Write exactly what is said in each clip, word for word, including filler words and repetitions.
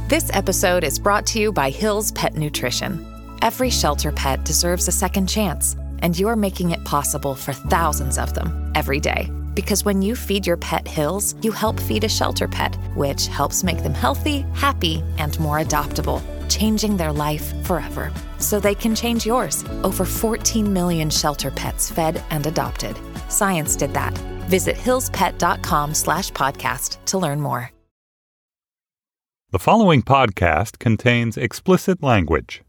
This episode is brought to you by Hill's Pet Nutrition. Every shelter pet deserves a second chance, and you're making it possible for thousands of them every day. Because when you feed your pet Hill's, you help feed a shelter pet, which helps make them healthy, happy, and more adoptable, changing their life forever. So they can change yours. Over fourteen million shelter pets fed and adopted. Science did that. Visit hillspet.com slash podcast to learn more. The following podcast contains explicit language.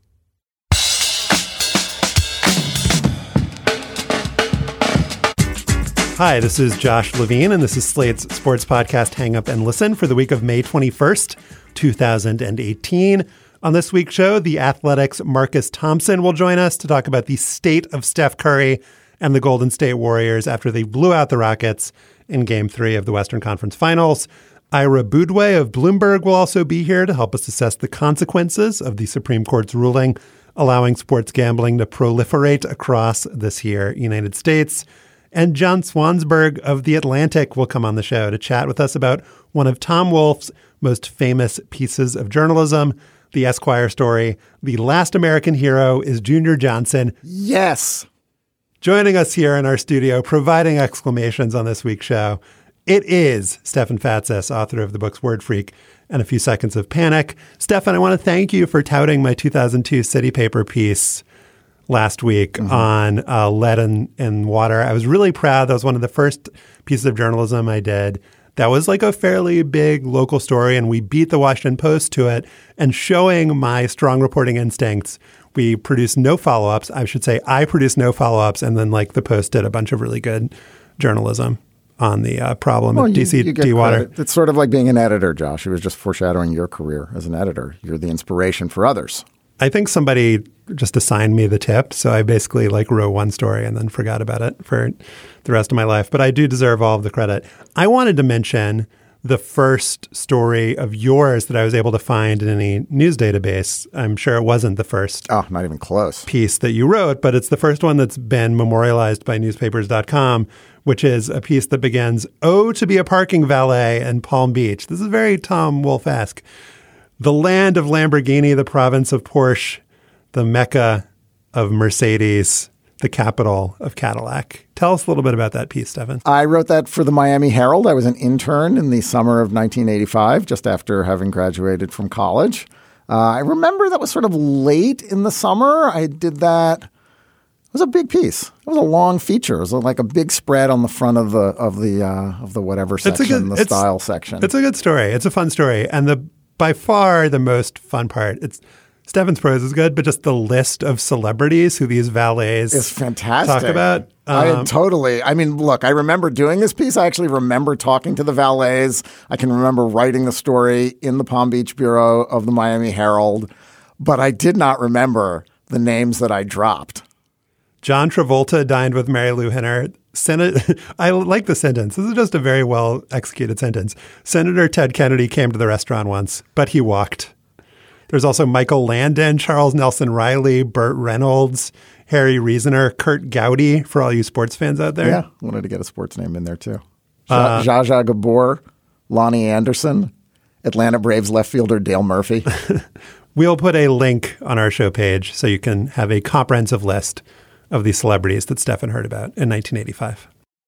Hi, this is Josh Levine, and this is Slate's sports podcast Hang Up and Listen for the week of May twenty-first, two thousand eighteen. On this week's show, The Athletic's Marcus Thompson will join us to talk about the state of Steph Curry and the Golden State Warriors after they blew out the Rockets in Game three of the Western Conference Finals. Ira Boudway of Bloomberg will also be here to help us assess the consequences of the Supreme Court's ruling allowing sports gambling to proliferate across this here United States. And John Swansburg of The Atlantic will come on the show to chat with us about one of Tom Wolfe's most famous pieces of journalism, the Esquire story, The Last American Hero is Junior Johnson. Yes. Joining us here in our studio, providing exclamations on this week's show, it is Stefan Fatsis, author of the books Word Freak and A Few Seconds of Panic. Stefan, I want to thank you for touting my two thousand two City Paper piece last week mm-hmm. on uh, lead and, and water. I was really proud. That was one of the first pieces of journalism I did. That was like a fairly big local story, and we beat the Washington Post to it. And showing my strong reporting instincts, we produced no follow-ups. I should say I produced no follow-ups, and then like the Post did a bunch of really good journalism on the uh, problem well, of D C dewater. It's sort of like being an editor, Josh. It was just foreshadowing your career as an editor. You're the inspiration for others. I think somebody just assigned me the tip. So I basically like wrote one story and then forgot about it for the rest of my life. But I do deserve all of the credit. I wanted to mention the first story of yours that I was able to find in any news database. I'm sure it wasn't the first. Oh, not even close. Piece that you wrote, but it's the first one that's been memorialized by newspapers dot com, which is a piece that begins, "Oh, to be a parking valet in Palm Beach." This is very Tom Wolfe-esque. The land of Lamborghini, the province of Porsche, the Mecca of Mercedes, the capital of Cadillac. Tell us a little bit about that piece, Stefan. I wrote that for the Miami Herald. I was an intern in the summer of nineteen eighty-five, just after having graduated from college. Uh, I remember that was sort of late in the summer. I did that. It was a big piece. It was a long feature. It was like a big spread on the front of the of the uh, of the whatever section, good, the style section. It's a good story. It's a fun story, and the by far the most fun part. It's Stefan's prose is good, but just the list of celebrities who these valets is fantastic. Talk about. Um, I totally. I mean, look, I remember doing this piece. I actually remember talking to the valets. I can remember writing the story in the Palm Beach bureau of the Miami Herald, but I did not remember the names that I dropped. John Travolta dined with Mary Lou Henner. Senate, I like the sentence. This is just a very well executed sentence. Senator Ted Kennedy came to the restaurant once, but he walked. There's also Michael Landon, Charles Nelson Riley, Burt Reynolds, Harry Reasoner, Kurt Gowdy, for all you sports fans out there. Yeah, wanted to get a sports name in there too. Uh, Zsa Zsa Gabor, Lonnie Anderson, Atlanta Braves left fielder Dale Murphy. We'll put a link on our show page so you can have a comprehensive list of the celebrities that Stefan heard about in nineteen eighty-five.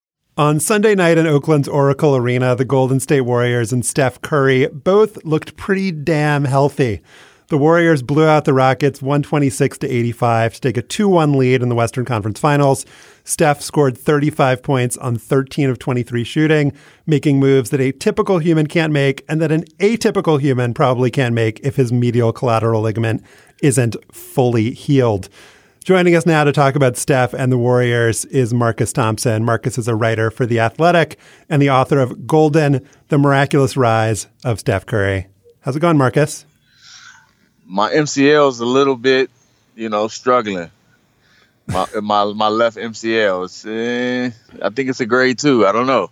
On Sunday night in Oakland's Oracle Arena, the Golden State Warriors and Steph Curry both looked pretty damn healthy. The Warriors blew out the Rockets one twenty-six to eighty-five to take a two one lead in the Western Conference Finals. Steph scored thirty-five points on thirteen of twenty-three shooting, making moves that a typical human can't make and that an atypical human probably can't make if his medial collateral ligament isn't fully healed. Joining us now to talk about Steph and the Warriors is Marcus Thompson. Marcus is a writer for The Athletic and the author of Golden, The Miraculous Rise of Steph Curry. How's it going, Marcus? My M C L is a little bit, you know, struggling. My my, my left M C L, is, eh, I think it's a grade two. I don't know.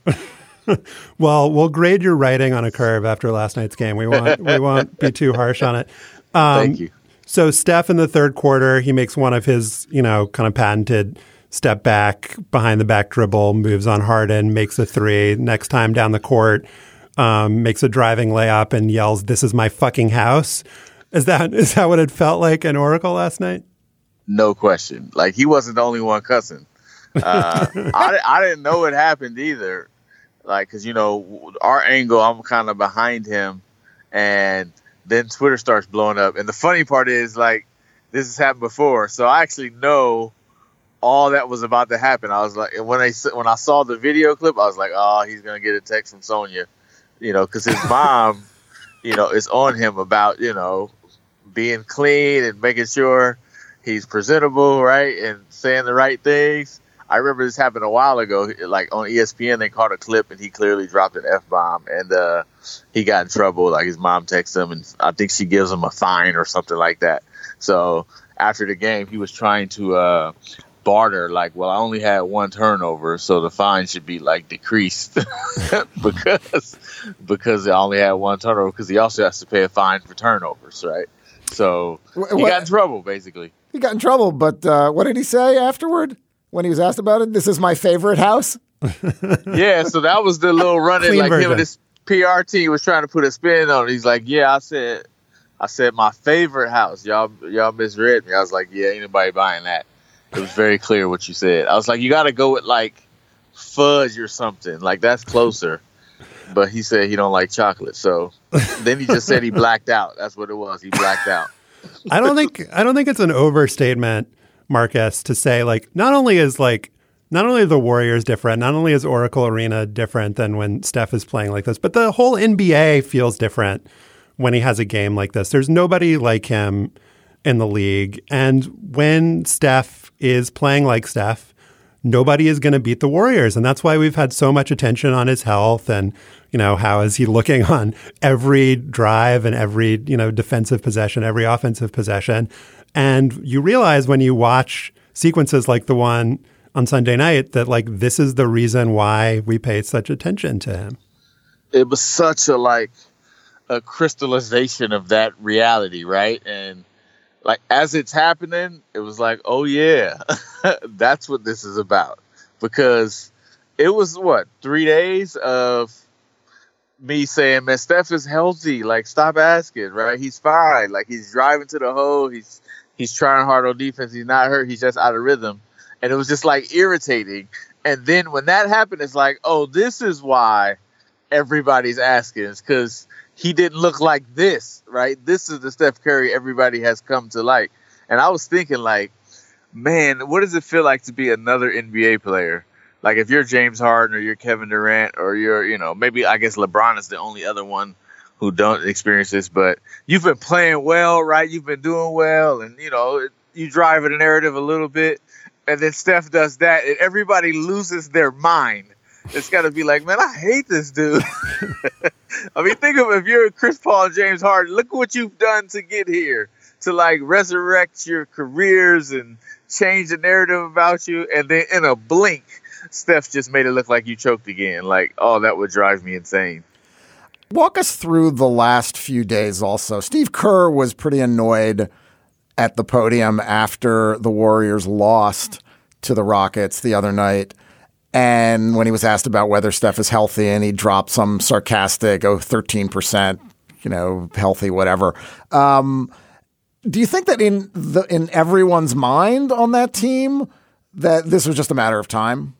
Well, we'll grade your writing on a curve after last night's game. We won't, we won't be too harsh on it. Um, Thank you. So Steph in the third quarter, he makes one of his, you know, kind of patented step back, behind the back dribble, moves on Harden, makes a three. Next time down the court, um, makes a driving layup and yells, "This is my fucking house." Is that is that what it felt like in Oracle last night? No question. Like, he wasn't the only one cussing. Uh, I, I didn't know it happened either. Like, because, you know, our angle, I'm kind of behind him. And then Twitter starts blowing up. And the funny part is, like, this has happened before. So I actually know all that was about to happen. I was like, when, they, when I saw the video clip, I was like, oh, he's going to get a text from Sonia. You know, because his mom, you know, is on him about, you know, being clean and making sure he's presentable, right, and saying the right things. I remember this happened a while ago. Like, on E S P N, they caught a clip, and he clearly dropped an F-bomb, and uh, he got in trouble. Like, his mom texts him, and I think she gives him a fine or something like that. So after the game, he was trying to uh, barter, like, well, I only had one turnover, so the fine should be, like, decreased because because I only had one turnover, because he also has to pay a fine for turnovers, right? So he what? got in trouble, basically. He got in trouble, but uh, what did he say afterward when he was asked about it? This is my favorite house. Yeah, so that was the little run-in, like version. Him and his P R team was trying to put a spin on it. He's like, yeah, I said, I said my favorite house. Y'all, y'all misread me. I was like, yeah, ain't nobody buying that. It was very clear what you said. I was like, you got to go with like fudge or something. Like, that's closer. But he said he don't like chocolate. So then he just said he blacked out. That's what it was. He blacked out. I don't think I don't think it's an overstatement, Marcus, to say, like, not only is like not only are the Warriors different, not only is Oracle Arena different than when Steph is playing like this, but the whole N B A feels different when he has a game like this. There's nobody like him in the league. And when Steph is playing like Steph, nobody is going to beat the Warriors. And that's why we've had so much attention on his health and, you know, how is he looking on every drive and every, you know, defensive possession, every offensive possession. And you realize when you watch sequences like the one on Sunday night that, like, this is the reason why we pay such attention to him. It was such a, like, a crystallization of that reality, right? And, like, as it's happening, it was like, oh, yeah, that's what this is about. Because it was, what, three days of me saying, man, Steph is healthy. Like, stop asking, right? He's fine. Like, he's driving to the hole. He's he's trying hard on defense. He's not hurt. He's just out of rhythm. And it was just, like, irritating. And then when that happened, it's like, oh, this is why everybody's asking. It's because he didn't look like this, right? This is the Steph Curry everybody has come to like. And I was thinking, like, man, what does it feel like to be another N B A player? Like, if you're James Harden or you're Kevin Durant or you're, you know, maybe I guess LeBron is the only other one who don't experience this, but you've been playing well, right? You've been doing well, and, you know, you drive the narrative a little bit, and then Steph does that, and everybody loses their mind. It's got to be like, man, I hate this dude. I mean, think of if you're Chris Paul and James Harden, look what you've done to get here, to, like, resurrect your careers and change the narrative about you, and then in a blink, Steph just made it look like you choked again. Like, oh, that would drive me insane. Walk us through the last few days also. Steve Kerr was pretty annoyed at the podium after the Warriors lost to the Rockets the other night. And when he was asked about whether Steph is healthy, and he dropped some sarcastic, oh, thirteen percent, you know, healthy, whatever. Um, do you think that in the in everyone's mind on that team that this was just a matter of time?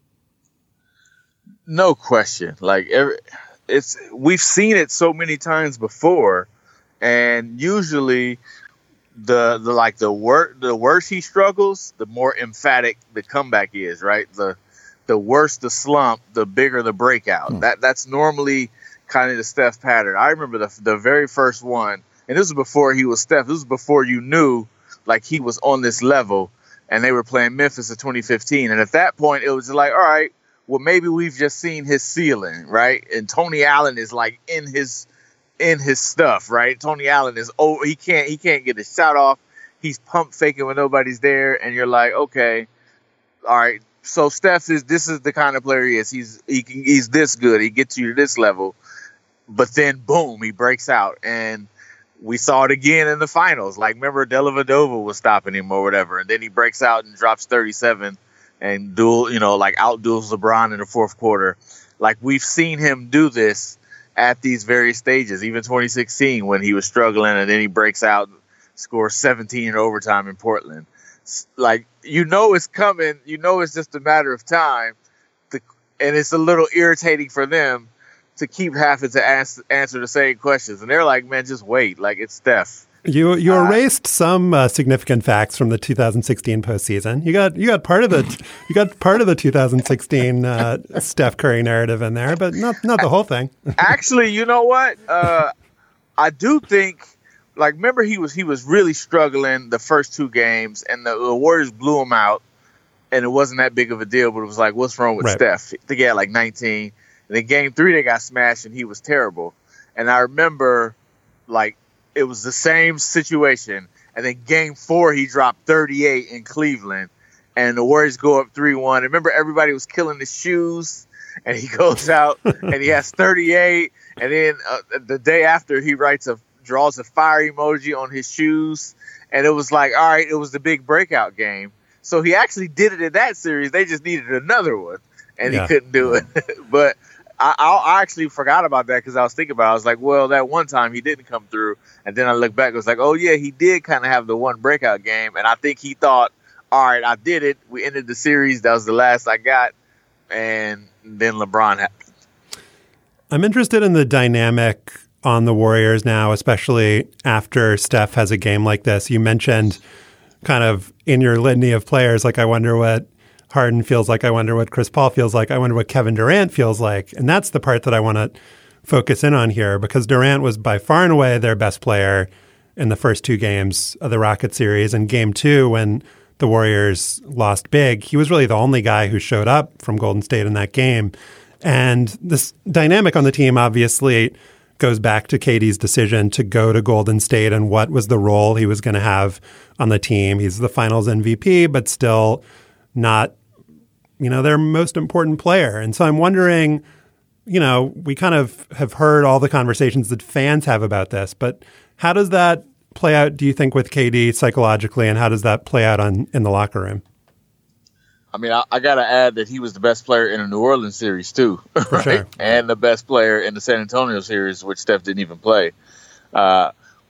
No question. Like, every, it's we've seen it so many times before, and usually the the like the wor- the worse he struggles, the more emphatic the comeback is, right? The the worse the slump, the bigger the breakout. Hmm. That that's normally kind of the Steph pattern. I remember the the very first one, and this was before he was Steph. This was before you knew, like, he was on this level, and they were playing Memphis in twenty fifteen. And at that point, it was like, all right, well, maybe we've just seen his ceiling, right? And Tony Allen is, like, in his in his stuff, right? Tony Allen is oh he can't he can't get his shot off. He's pump faking when nobody's there, and you're like, okay, all right. So Steph is this is the kind of player he is. He's he can he's this good. He gets you to this level, but then boom, he breaks out, and we saw it again in the finals. Like, remember, Dellavedova was stopping him or whatever, and then he breaks out and drops thirty-seven and duel, you know, like out duels LeBron in the fourth quarter. Like, we've seen him do this, at these various stages, even twenty sixteen when he was struggling and then he breaks out, scores seventeen in overtime in Portland. Like, you know it's coming. You know it's just a matter of time. To, and it's a little irritating for them to keep having to ask, answer the same questions. And they're like, man, just wait. Like, it's Steph. You you Uh, erased some uh, significant facts from the two thousand sixteen postseason. You got you got part of the you got part of the two thousand sixteen uh, Steph Curry narrative in there, but not not the whole thing. Actually, you know what? Uh, I do think, like, remember he was he was really struggling the first two games, and the, the Warriors blew him out, and it wasn't that big of a deal. But it was like, what's wrong with Right. Steph? I think he had like nineteen. And then game three, they got smashed, and he was terrible. And I remember, like, it was the same situation. And then game four, he dropped thirty-eight in Cleveland. And the Warriors go up three one. Remember, everybody was killing his shoes. And he goes out, and he has thirty-eight. And then uh, the day after, he writes a draws a fire emoji on his shoes. And it was like, all right, it was the big breakout game. So he actually did it in that series. They just needed another one. And Yeah. he couldn't do it. But I, I actually forgot about that because I was thinking about it. I was like, well, that one time he didn't come through. And then I looked back, it was like, oh, yeah, he did kind of have the one breakout game. And I think he thought, all right, I did it. We ended the series. That was the last I got. And then LeBron happened. I'm interested in the dynamic on the Warriors now, especially after Steph has a game like this. You mentioned kind of in your litany of players, like, I wonder what Harden feels like. I wonder what Chris Paul feels like. I wonder what Kevin Durant feels like. And that's the part that I want to focus in on here, because Durant was by far and away their best player in the first two games of the Rocket series. And game two, when the Warriors lost big, he was really the only guy who showed up from Golden State in that game. And this dynamic on the team obviously goes back to K D's decision to go to Golden State and what was the role he was going to have on the team. He's the finals M V P, but still not, you know, their most important player. And so I'm wondering, you know, we kind of have heard all the conversations that fans have about this, but how does that play out, do you think, with K D psychologically, and how does that play out on in the locker room? I mean, I, I got to add that he was the best player in the New Orleans series, too, right? sure. And the best player in the San Antonio series, which Steph didn't even play. Uh,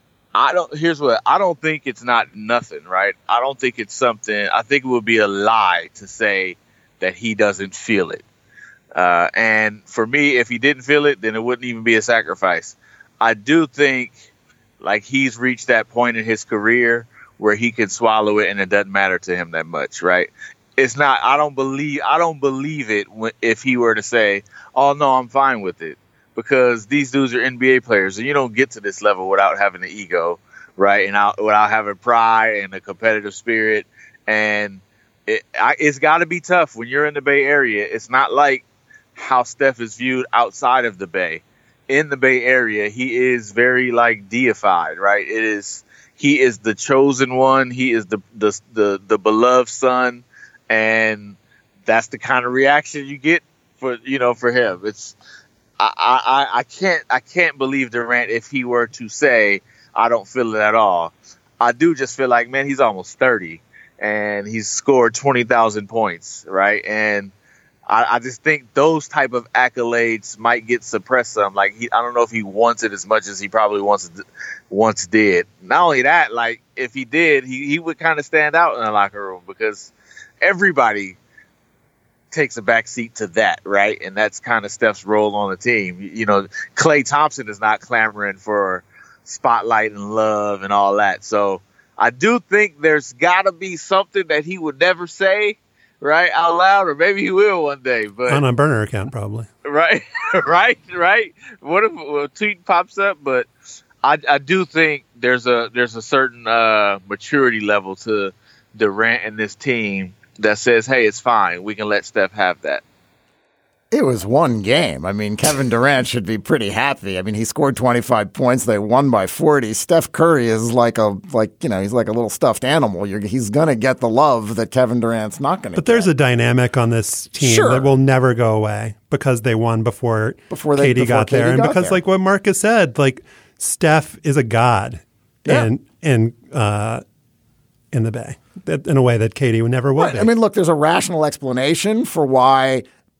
I don't. Here's what I don't think it's not nothing, right? I don't think it's something. I think it would be a lie to say that he doesn't feel it. Uh, and for me, if he didn't feel it, then it wouldn't even be a sacrifice. I do think, like, he's reached that point in his career where he can swallow it and it doesn't matter to him that much, right? It's not. I don't believe. I don't believe it when, if he were to say, "Oh no, I'm fine with it," because these dudes are N B A players, and you don't get to this level without having an ego, right? And out, without having pride and a competitive spirit, and it, I, it's got to be tough when you're in the Bay Area. It's not like how Steph is viewed outside of the Bay. In the Bay Area, he is very, like, deified, right? It is. He is the chosen one. He is the the the, the beloved son. And that's the kind of reaction you get for, you know, for him. It's I, I, I can't I can't believe Durant if he were to say, I don't feel it at all. I do just feel like, man, he's almost thirty and he's scored twenty thousand points, right? And I, I just think those type of accolades might get suppressed some. Like, he, I don't know if he wants it as much as he probably once once did. Not only that, like, if he did, he, he would kind of stand out in the locker room because everybody takes a back seat to that, right? And that's kind of Steph's role on the team. You, you know, Klay Thompson is not clamoring for spotlight and love and all that. So I do think there's got to be something that he would never say, right, out loud, or maybe he will one day. But On a burner account, probably. Right, right, right. What if a tweet pops up? But I, I do think there's a there's a certain uh, maturity level to Durant and this team that says, hey, it's fine. We can let Steph have that. It was one game. I mean, Kevin Durant should be pretty happy. I mean, he scored twenty-five points. They won by forty. Steph Curry is like a, like, you know, he's like a little stuffed animal. You're, he's going to get the love that Kevin Durant's not going to get. But there's a dynamic on this team Sure. that will never go away because they won before, Before they- K D before got K D there. And got because, there. like what Marcus said, like, Steph is a god Yeah. in, in, uh, in the Bay that, in a way that K D would never will Right. be. I mean, look, there's a rational explanation for why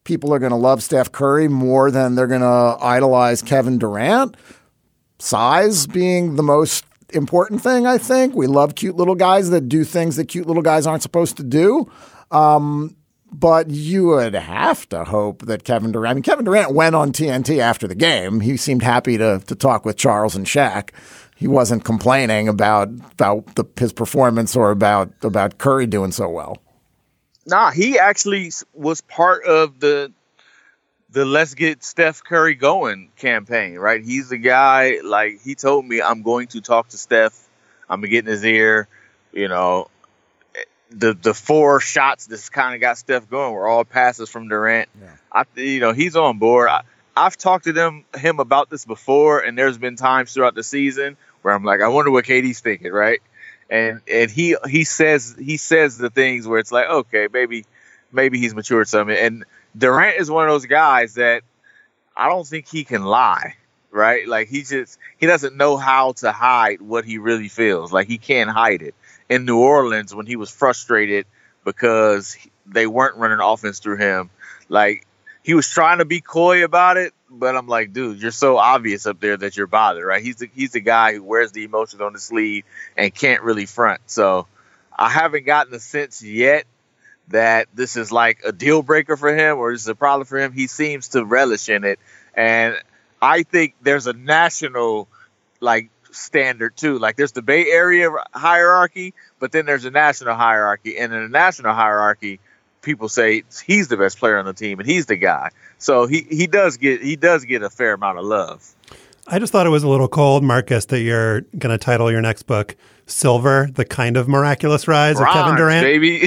people are going to love Steph Curry more than they're going to idolize Kevin Durant. Size being the most important thing, I think. We love cute little guys that do things that cute little guys aren't supposed to do. Um, but you would have to hope that Kevin Durant, I mean, Kevin Durant went on T N T after the game. He seemed happy to to talk with Charles and Shaq. He wasn't complaining about about the, his performance or about about Curry doing so well. Nah, he actually was part of the the Let's Get Steph Curry Going campaign, right? He's the guy, like, he told me, I'm going to talk to Steph. I'm going to get in his ear. You know, the the four shots that's kind of got Steph going were all passes from Durant. Yeah. I, you know, he's on board. I, I've talked to them him about this before, and there's been times throughout the season where I'm like, I wonder what K D's thinking, right? And and he he says he says the things where it's like, okay, maybe maybe he's matured some. And Durant is one of those guys that I don't think he can lie, right? Like he just he doesn't know how to hide what he really feels. Like he can't hide it. In New Orleans, when he was frustrated because they weren't running offense through him, like he was trying to be coy about it, but I'm like, dude, you're so obvious up there that you're bothered, right? He's the, he's the guy who wears the emotions on his sleeve and can't really front. So I haven't gotten the sense yet that this is like a deal breaker for him or this is a problem for him. He seems to relish in it. And I think there's a national like standard too. Like there's the Bay Area hierarchy, but then there's a national hierarchy. And in the national hierarchy, people say he's the best player on the team and he's the guy. So he, he does get he does get a fair amount of love. I just thought it was a little cold, Marcus, that you're going to title your next book Silver, the kind of miraculous rise Bronze, of Kevin Durant. Baby.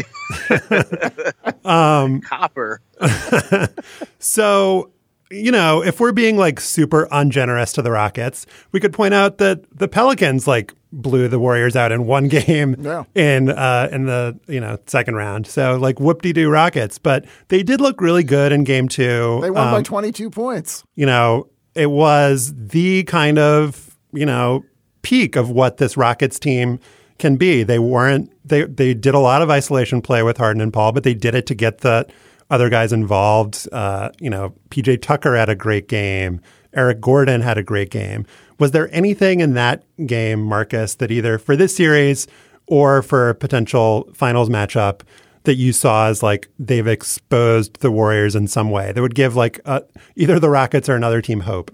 um, Copper. So, you know, if we're being like super ungenerous to the Rockets, we could point out that the Pelicans like blew the Warriors out in one game yeah. in uh, in the, you know, second round. So like whoop-de-doo Rockets, but they did look really good in game two. They won um, by twenty-two points. You know, it was the kind of, you know, peak of what this Rockets team can be. They weren't, they, they did a lot of isolation play with Harden and Paul, but they did it to get the other guys involved. Uh, you know, P J Tucker had a great game. Eric Gordon had a great game. Was there anything in that game, Marcus, that either for this series or for a potential finals matchup that you saw as like they've exposed the Warriors in some way that would give like uh, either the Rockets or another team hope?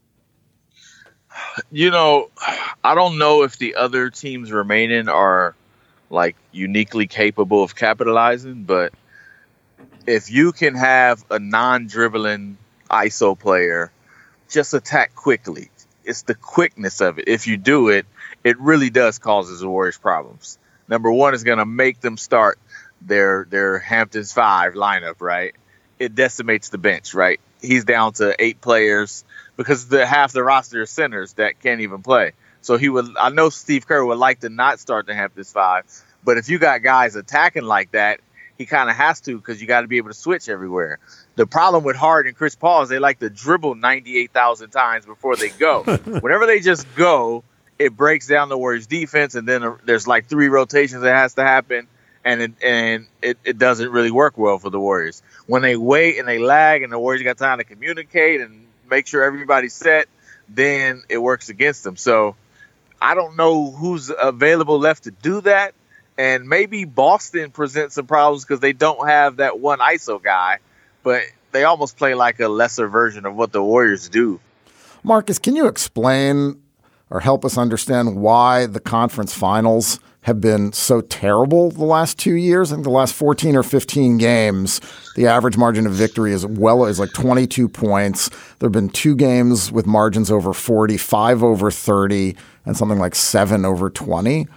You know, I don't know if the other teams remaining are like uniquely capable of capitalizing, but if you can have a non-dribbling I S O player just attack quickly, it's the quickness of it. If you do it, it really does cause the Warriors problems. Number one is going to make them start their their Hamptons five lineup, right? It decimates the bench, right? He's down to eight players because the half the roster is centers that can't even play. So he would. I know Steve Kerr would like to not start the Hamptons five, but if you got guys attacking like that, he kind of has to because you got to be able to switch everywhere. The problem with Harden and Chris Paul is they like to dribble ninety-eight thousand times before they go. Whenever they just go, it breaks down the Warriors' defense, and then there's like three rotations that has to happen, and it, and it, it doesn't really work well for the Warriors. When they wait and they lag and the Warriors got time to communicate and make sure everybody's set, then it works against them. So I don't know who's available left to do that. And maybe Boston presents some problems because they don't have that one I S O guy, but they almost play like a lesser version of what the Warriors do. Marcus, can you explain or help us understand why the conference finals have been so terrible the last two years? I think the last fourteen or fifteen games, the average margin of victory is well is like twenty-two points. There have been two games with margins over forty, five over thirty, and something like seven over twenty.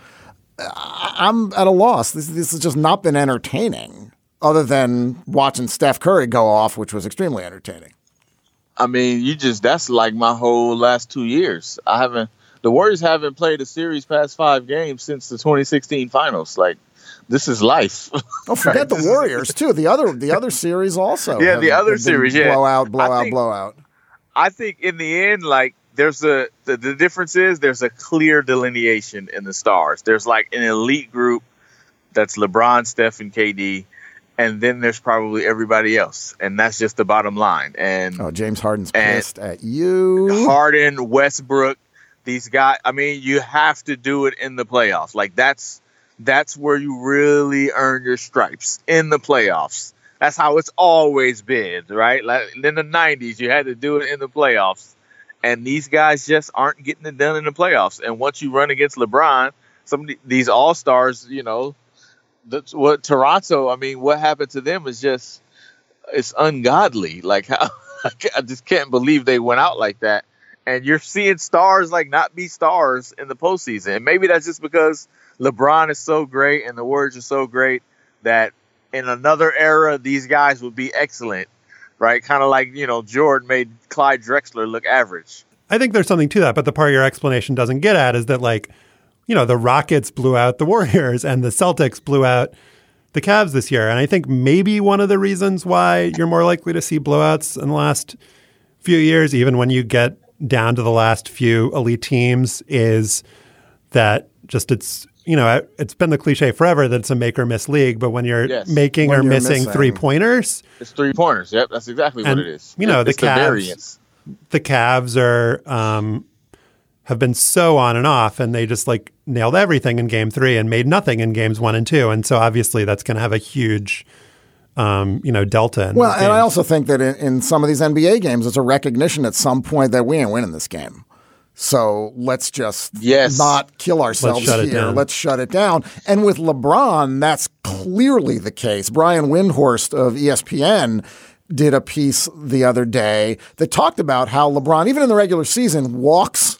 I'm at a loss. This, this has just not been entertaining other than watching Steph Curry go off, which was extremely entertaining. I mean, you just, that's like my whole last two years. I haven't, the Warriors haven't played a series past five games since the twenty sixteen finals. Like, this is life. Oh, forget the Warriors too. The other, the other series also. Yeah, have, the other series, yeah. Blowout, blowout, think, blowout. I think in the end, like, There's a the, the difference is there's a clear delineation in the stars. There's like an elite group that's LeBron, Steph, and K D, and then there's probably everybody else, and that's just the bottom line. And oh, James Harden's pissed at you. Harden, Westbrook, these guys. I mean, you have to do it in the playoffs. Like that's that's where you really earn your stripes, in the playoffs. That's how it's always been, right? Like in the nineties, you had to do it in the playoffs, and these guys just aren't getting it done in the playoffs. And once you run against LeBron, some of these all stars, you know. That's what Toronto, I mean, what happened to them is just, it's ungodly. Like, how, I just can't believe they went out like that. And you're seeing stars like not be stars in the postseason. And maybe that's just because LeBron is so great and the Warriors are so great that in another era, these guys would be excellent, right? Kind of like, you know, Jordan made Clyde Drexler look average. I think there's something to that, but the part your explanation doesn't get at is that, like, you know, the Rockets blew out the Warriors and the Celtics blew out the Cavs this year. And I think maybe one of the reasons why you're more likely to see blowouts in the last few years, even when you get down to the last few elite teams, is that just it's, you know, it's been the cliche forever that it's a make or miss league. But when you're yes. making when or you're missing, missing three pointers, it's three pointers. Yep, that's exactly and, what it is. You know, it's the Cavs, the, the Cavs are, um, have been so on and off, and they just like nailed everything in game three and made nothing in games one and two. And so obviously that's going to have a huge, um, you know, delta. In well, and I also think that in, in some of these N B A games, it's a recognition at some point that we ain't winning this game. So let's just yes. not kill ourselves let's here. Let's shut it down. And with LeBron, that's clearly the case. Brian Windhorst of E S P N did a piece the other day that talked about how LeBron, even in the regular season, walks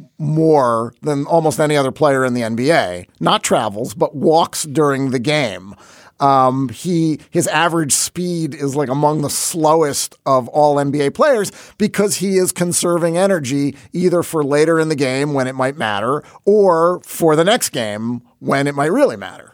more than almost any other player in the N B A. Not travels, but walks during the game. Um, he his average speed is like among the slowest of all N B A players because he is conserving energy either for later in the game when it might matter or for the next game when it might really matter.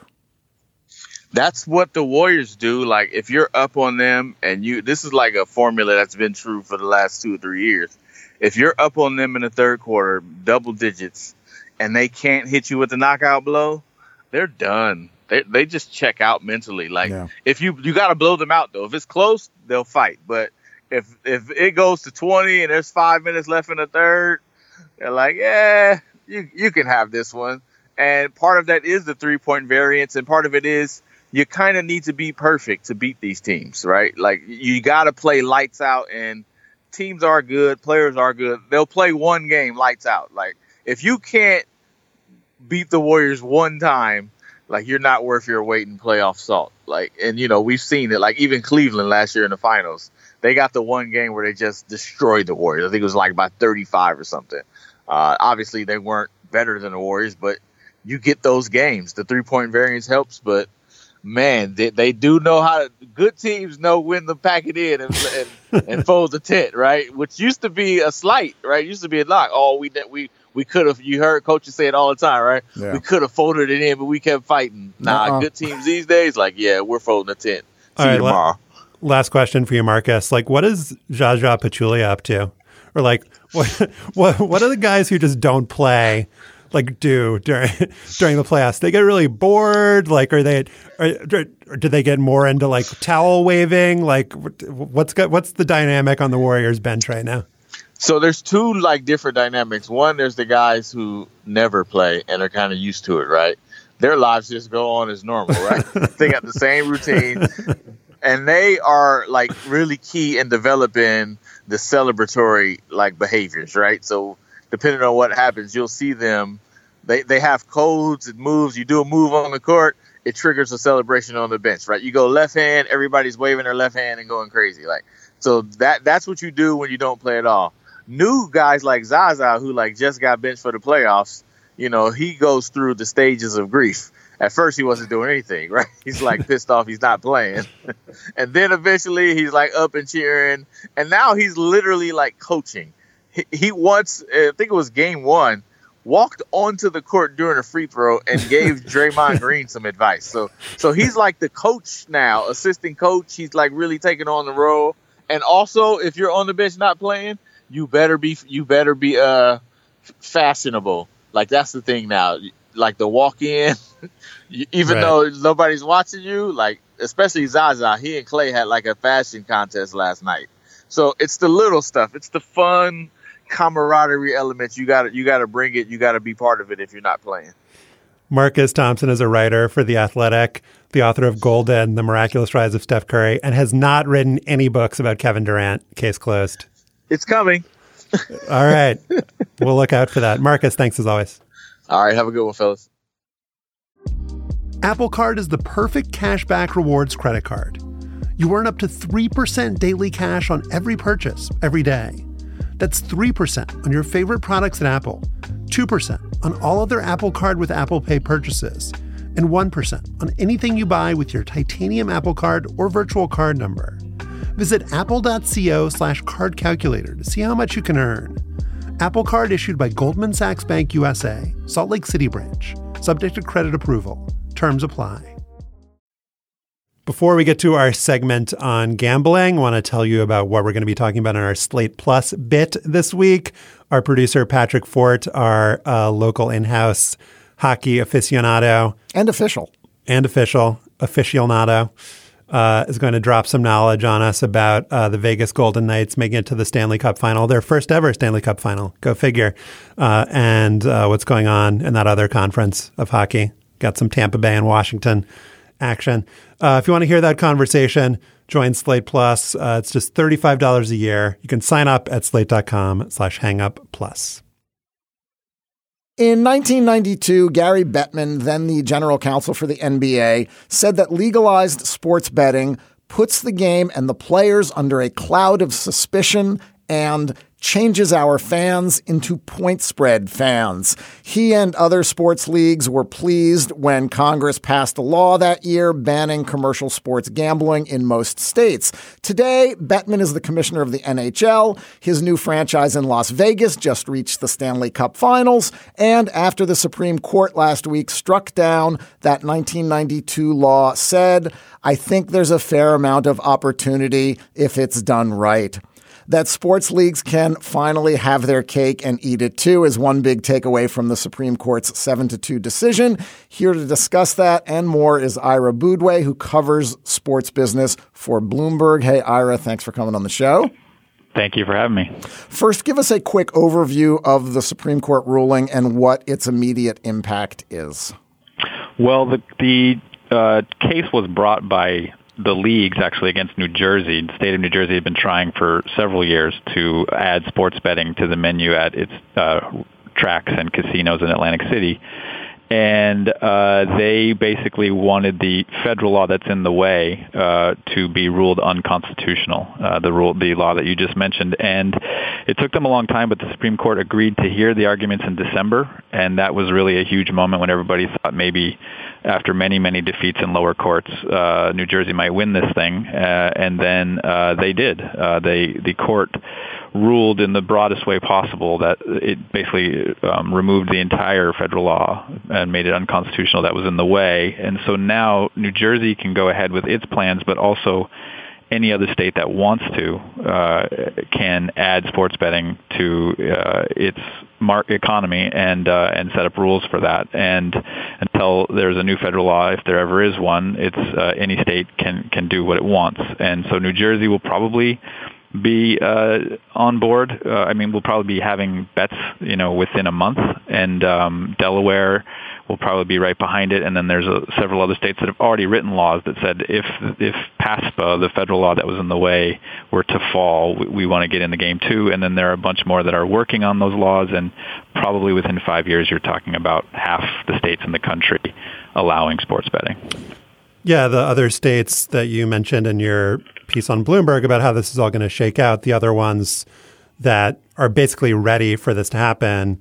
That's what the Warriors do. Like if you're up on them and you, this is like a formula that's been true for the last two or three years. If you're up on them in the third quarter, double digits, and they can't hit you with the knockout blow, they're done. They they just check out mentally. Like yeah. if you you got to blow them out though. If it's close, they'll fight. But if if it goes to twenty and there's five minutes left in the third, they're like, yeah, you you can have this one. And part of that is the three point variance, and part of it is you kind of need to be perfect to beat these teams, right? Like you got to play lights out, and teams are good, players are good. They'll play one game lights out. Like if you can't beat the Warriors one time, like you're not worth your weight in playoff salt. Like, and you know, we've seen it, like even Cleveland last year in the finals, they got the one game where they just destroyed the Warriors. I think it was like by thirty-five or something. Uh, obviously they weren't better than the Warriors, but you get those games. The three point variance helps, but man, they, they do know how to, good teams know when to pack it in and, and, and fold the tent, right? Which used to be a slight, right? Used to be a knock. Oh, we we we could have, you heard coaches say it all the time, right? Yeah. We could have folded it in, but we kept fighting. Nah, uh-uh. Good teams these days, like, yeah, we're folding the tent. See all you right, tomorrow. La- last question for you, Marcus. Like, what is Zaza Pachulia up to? Or like, what what what are the guys who just don't play like do during during the playoffs? They get really bored. Like, are they? Are, or do they get more into like towel waving? Like, what's got, what's the dynamic on the Warriors bench right now? So there's two like different dynamics. One, there's the guys who never play and are kind of used to it, right? Their lives just go on as normal, right? They got the same routine, and they are like really key in developing the celebratory like behaviors, right? So depending on what happens, you'll see them. They they have codes and moves. You do a move on the court, it triggers a celebration on the bench, right? You go left hand, everybody's waving their left hand and going crazy. Like, so that that's what you do when you don't play at all. New guys like Zaza, who like just got benched for the playoffs, you know, he goes through the stages of grief. At first, he wasn't doing anything, right? He's like pissed off he's not playing. And then eventually he's like up and cheering. And now he's literally like coaching. He, he once, I think it was game one, walked onto the court during a free throw and gave Draymond Green some advice. So so he's like the coach now, assistant coach. He's like really taking on the role. And also, if you're on the bench not playing, you better be you better be uh fashionable. Like that's the thing now. like the walk-in, even Right. though nobody's watching you, like especially Zaza, he and Clay had like a fashion contest last night. So it's the little stuff. It's the fun camaraderie elements. You got to you got to bring it. You got to be part of it if you're not playing. Marcus Thompson is a writer for The Athletic, the author of Golden, The Miraculous Rise of Steph Curry, and has not written any books about Kevin Durant. Case closed. It's coming. All right. We'll look out for that. Marcus, thanks as always. All right. Have a good one, fellas. Apple Card is the perfect cashback rewards credit card. You earn up to three percent daily cash on every purchase every day. That's three percent on your favorite products at Apple, two percent on all other Apple Card with Apple Pay purchases, and one percent on anything you buy with your titanium Apple Card or virtual card number. Visit apple.co slash card calculator to see how much you can earn. Apple Card issued by Goldman Sachs Bank U S A, Salt Lake City branch. Subject to credit approval. Terms apply. Before we get to our segment on gambling, I want to tell you about what we're going to be talking about in our Slate Plus bit this week. Our producer, Patrick Fort, our uh, local in-house hockey aficionado. And official. And official, aficionado, uh, is going to drop some knowledge on us about uh, the Vegas Golden Knights making it to the Stanley Cup final, their first ever Stanley Cup final. Go figure. Uh, and uh, what's going on in that other conference of hockey. Got some Tampa Bay and Washington action. Uh, if you want to hear that conversation, join Slate Plus. Uh, it's just thirty-five dollars a year. You can sign up at slate.com slash hangup plus. In nineteen ninety-two, Gary Bettman, then the general counsel for the N B A, said that legalized sports betting puts the game and the players under a cloud of suspicion and changes our fans into point spread fans. He and other sports leagues were pleased when Congress passed a law that year banning commercial sports gambling in most states. Today, Bettman is the commissioner of the N H L. His new franchise in Las Vegas just reached the Stanley Cup Finals. And after the Supreme Court last week struck down that nineteen ninety-two law, said, I think there's a fair amount of opportunity if it's done right. That sports leagues can finally have their cake and eat it too is one big takeaway from the Supreme Court's seven to two decision. Here to discuss that and more is Ira Boudway, who covers sports business for Bloomberg. Hey, Ira, thanks for coming on the show. Thank you for having me. First, give us a quick overview of the Supreme Court ruling and what its immediate impact is. Well, the, the uh, case was brought by the leagues actually against New Jersey. The state of New Jersey had been trying for several years to add sports betting to the menu at its uh, tracks and casinos in Atlantic City. And uh, they basically wanted the federal law that's in the way uh, to be ruled unconstitutional, uh, the rule, the law that you just mentioned. And it took them a long time, but the Supreme Court agreed to hear the arguments in December, and that was really a huge moment when everybody thought maybe after many, many defeats in lower courts, uh, New Jersey might win this thing, uh, and then uh, they did. Uh, they the court ruled in the broadest way possible that it basically um, removed the entire federal law and made it unconstitutional that was in the way. And so now New Jersey can go ahead with its plans, but also any other state that wants to uh, can add sports betting to uh, its market economy and uh, and set up rules for that. And until there's a new federal law, if there ever is one, it's uh, any state can can do what it wants. And so New Jersey will probably be uh, on board. Uh, I mean, we'll probably be having bets, you know, within a month, and um, Delaware will probably be right behind it. And then there's a, several other states that have already written laws that said if if PASPA, the federal law that was in the way, were to fall, we, we want to get in the game too. And then there are a bunch more that are working on those laws, and probably within five years, you're talking about half the states in the country allowing sports betting. Yeah, the other states that you mentioned in your piece on Bloomberg about how this is all going to shake out, the other ones that are basically ready for this to happen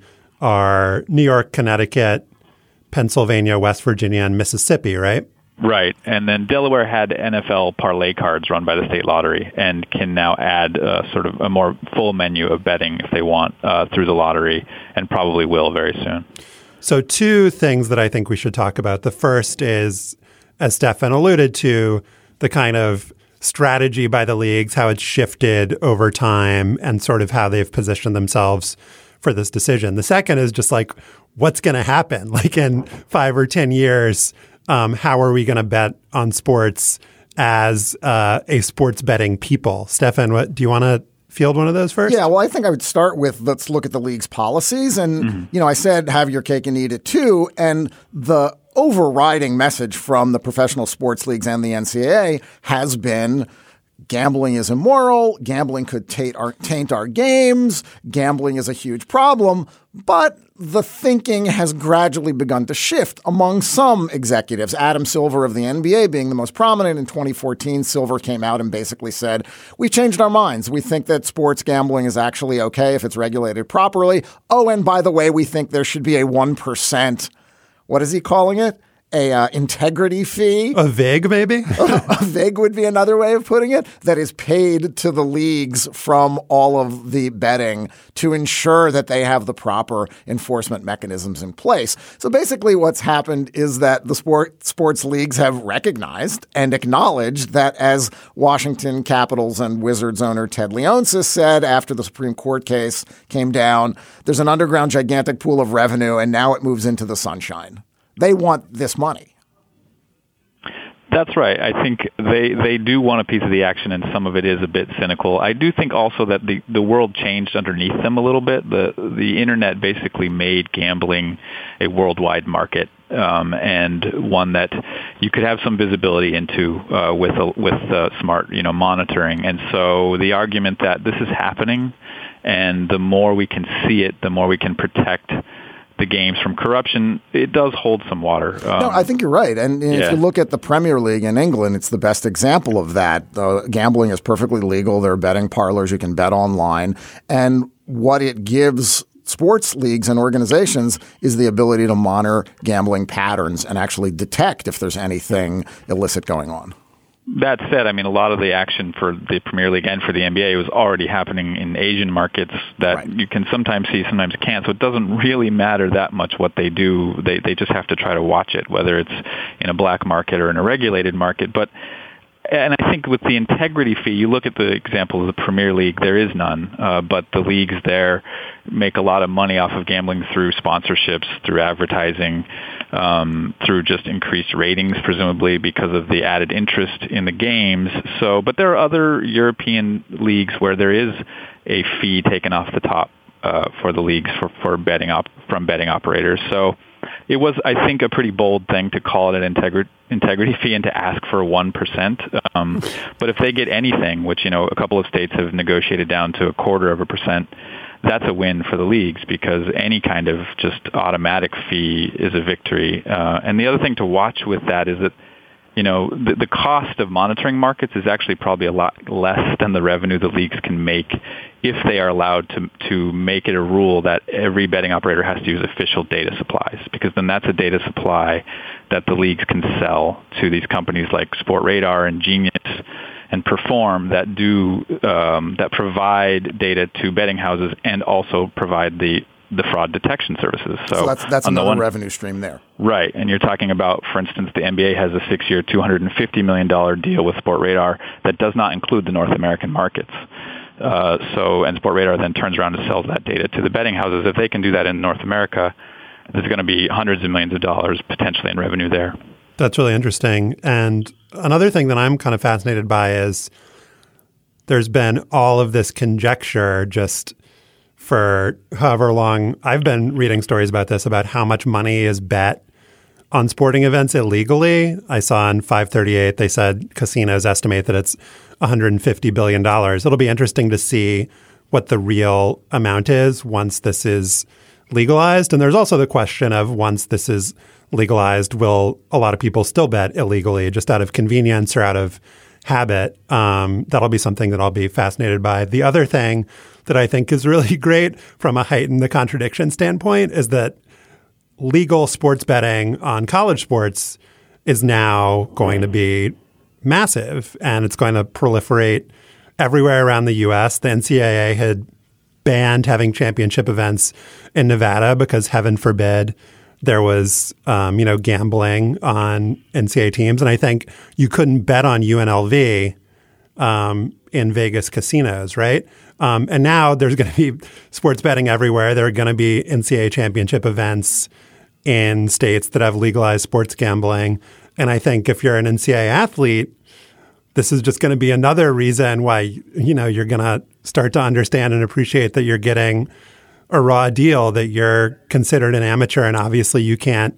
are New York, Connecticut, Pennsylvania, West Virginia, and Mississippi, right? Right. And then Delaware had N F L parlay cards run by the state lottery and can now add uh, sort of a more full menu of betting if they want uh, through the lottery, and probably will very soon. So two things that I think we should talk about. The first is, as Stefan alluded to, the kind of strategy by the leagues, how it's shifted over time and sort of how they've positioned themselves for this decision. The second is just like, what's going to happen? Like in five or ten years, um, how are we going to bet on sports as uh, a sports betting people? Stefan, what do you want to field one of those first? Yeah, well, I think I would start with let's look at the league's policies. And, mm-hmm. you know, I said have your cake and eat it too. And the overriding message from the professional sports leagues and the N C double A has been gambling is immoral. Gambling could taint our, taint our games. Gambling is a huge problem. But the thinking has gradually begun to shift among some executives. Adam Silver of the N B A being the most prominent. In twenty fourteen, Silver came out and basically said, we changed our minds. We think that sports gambling is actually okay if it's regulated properly. Oh, and by the way, we think there should be a one percent, what is he calling it? A uh, integrity fee. A vig, maybe? A vig would be another way of putting it, that is paid to the leagues from all of the betting to ensure that they have the proper enforcement mechanisms in place. So basically what's happened is that the sport sports leagues have recognized and acknowledged that, as Washington Capitals and Wizards owner Ted Leonsis said after the Supreme Court case came down, there's an underground gigantic pool of revenue and now it moves into the sunshine. They want this money. That's right. I think they, they do want a piece of the action, and some of it is a bit cynical. I do think also that the, the world changed underneath them a little bit. The the internet basically made gambling a worldwide market, um, and one that you could have some visibility into uh, with a, with uh, smart, you know, monitoring. And so the argument that this is happening, and the more we can see it, the more we can protect the games from corruption, it does hold some water. Um, no, I think you're right. And, and yeah. if you look at the Premier League in England, it's the best example of that. Uh, gambling is perfectly legal. There are betting parlors. You can bet online. And what it gives sports leagues and organizations is the ability to monitor gambling patterns and actually detect if there's anything illicit going on. That said, I mean, a lot of the action for the Premier League and for the N B A was already happening in Asian markets that right. you can sometimes see, sometimes you can't. So it doesn't really matter that much what they do. They they just have to try to watch it, whether it's in a black market or in a regulated market. But and I think with the integrity fee, you look at the example of the Premier League, there is none. Uh, but the leagues there make a lot of money off of gambling through sponsorships, through advertising, um, through just increased ratings, presumably because of the added interest in the games. So, but there are other European leagues where there is a fee taken off the top uh, for the leagues for, for betting op- from betting operators. So it was, I think, a pretty bold thing to call it an integri- integrity fee and to ask for one percent. Um, but if they get anything, which, you know, a couple of states have negotiated down to a quarter of a percent, that's a win for the leagues, because any kind of just automatic fee is a victory. Uh, and the other thing to watch with that is that, you know, the, the cost of monitoring markets is actually probably a lot less than the revenue the leagues can make if they are allowed to to make it a rule that every betting operator has to use official data supplies, because then that's a data supply that the leagues can sell to these companies like Sportradar and Genius and Perform that do um, that provide data to betting houses and also provide the the fraud detection services. So, so that's that's another one, revenue stream there. Right. And you're talking about, for instance, the N B A has a six-year, two hundred fifty million dollars deal with Sportradar that does not include the North American markets. Uh, so, and Sportradar then turns around and sells that data to the betting houses. If they can do that in North America, there's going to be hundreds of millions of dollars potentially in revenue there. That's really interesting. And another thing that I'm kind of fascinated by is there's been all of this conjecture just for however long. I've been reading stories about this, about how much money is bet on sporting events illegally. I saw on five thirty-eight, they said casinos estimate that it's one hundred fifty billion dollars. It'll be interesting to see what the real amount is once this is legalized. And there's also the question of, once this is legalized, will a lot of people still bet illegally just out of convenience or out of habit? Um, that'll be something that I'll be fascinated by. The other thing that I think is really great from a heighten the contradiction standpoint is that legal sports betting on college sports is now going to be massive, and it's going to proliferate everywhere around the U S. The N C double A had banned having championship events in Nevada because, heaven forbid, there was, um, you know, gambling on N C double A teams. And I think you couldn't bet on U N L V um, in Vegas casinos, right? Um, and now there's going to be sports betting everywhere. There are going to be N C double A championship events in states that have legalized sports gambling. And I think if you're an N C double A athlete, this is just going to be another reason why, you know, you're going to start to understand and appreciate that you're getting a raw deal, that you're considered an amateur, and obviously you can't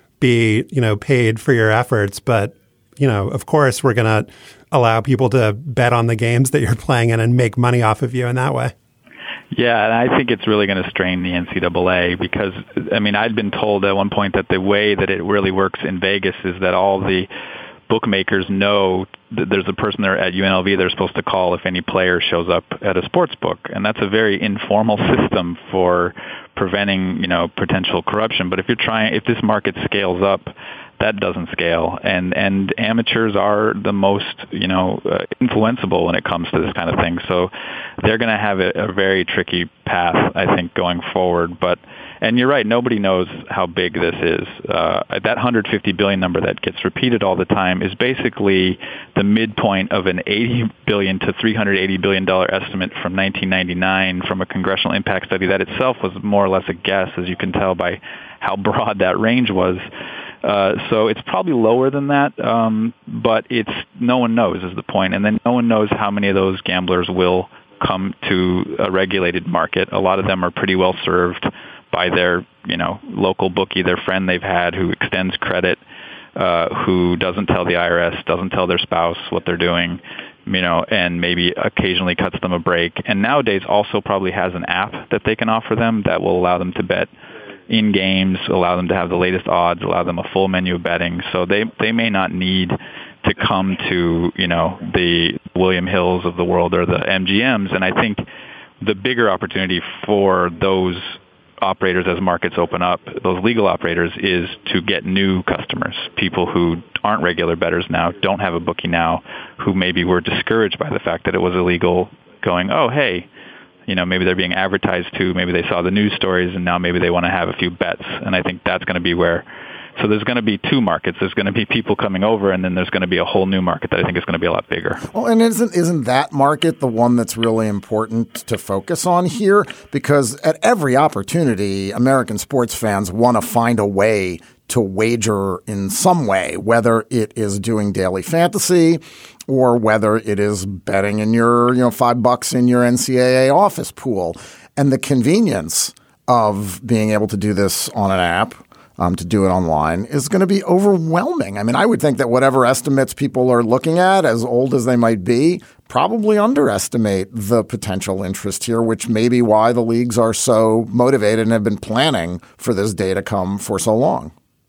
be, you know, paid for your efforts. But, you know, of course, we're going to allow people to bet on the games that you're playing in and make money off of you in that way. Yeah, and I think it's really going to strain the N C double A because, I mean, I'd been told at one point that the way that it really works in Vegas is that all the bookmakers know that there's a person there at U N L V they're supposed to call if any player shows up at a sports book. And that's a very informal system for preventing, you know, potential corruption. But if you're trying, if this market scales up, that doesn't scale. And, and amateurs are the most, you know, uh, influenceable when it comes to this kind of thing. So they're going to have a, a very tricky path, I think, going forward. But, and you're right, nobody knows how big this is. Uh, that one hundred fifty billion number that gets repeated all the time is basically the midpoint of an eighty billion to three hundred eighty billion dollars estimate from nineteen ninety-nine from a congressional impact study that itself was more or less a guess, as you can tell by how broad that range was. Uh, so it's probably lower than that, um, but it's no one knows is the point. And then no one knows how many of those gamblers will come to a regulated market. A lot of them are pretty well served by their, you know, local bookie, their friend they've had who extends credit, uh, who doesn't tell the I R S, doesn't tell their spouse what they're doing, you know, and maybe occasionally cuts them a break. And nowadays also probably has an app that they can offer them that will allow them to bet in games, allow them to have the latest odds, allow them a full menu of betting. So they, they may not need to come to, you know, the William Hills of the world or the M G Ms. And I think the bigger opportunity for those operators as markets open up, those legal operators, is to get new customers, people who aren't regular bettors now, don't have a bookie now, who maybe were discouraged by the fact that it was illegal, going, oh, hey, you know, maybe they're being advertised to, maybe they saw the news stories, and now maybe they want to have a few bets. And I think that's going to be where, so there's going to be two markets. There's going to be people coming over, and then there's going to be a whole new market that I think is going to be a lot bigger. Well, and isn't isn't that market the one that's really important to focus on here? Because at every opportunity, American sports fans want to find a way to wager in some way, whether it is doing daily fantasy or whether it is betting in your, you know, five bucks in your N C double A office pool. And the convenience of being able to do this on an app, um, to do it online, is going to be overwhelming. I mean, I would think that whatever estimates people are looking at, as old as they might be, probably underestimate the potential interest here, which may be why the leagues are so motivated and have been planning for this day to come for so long.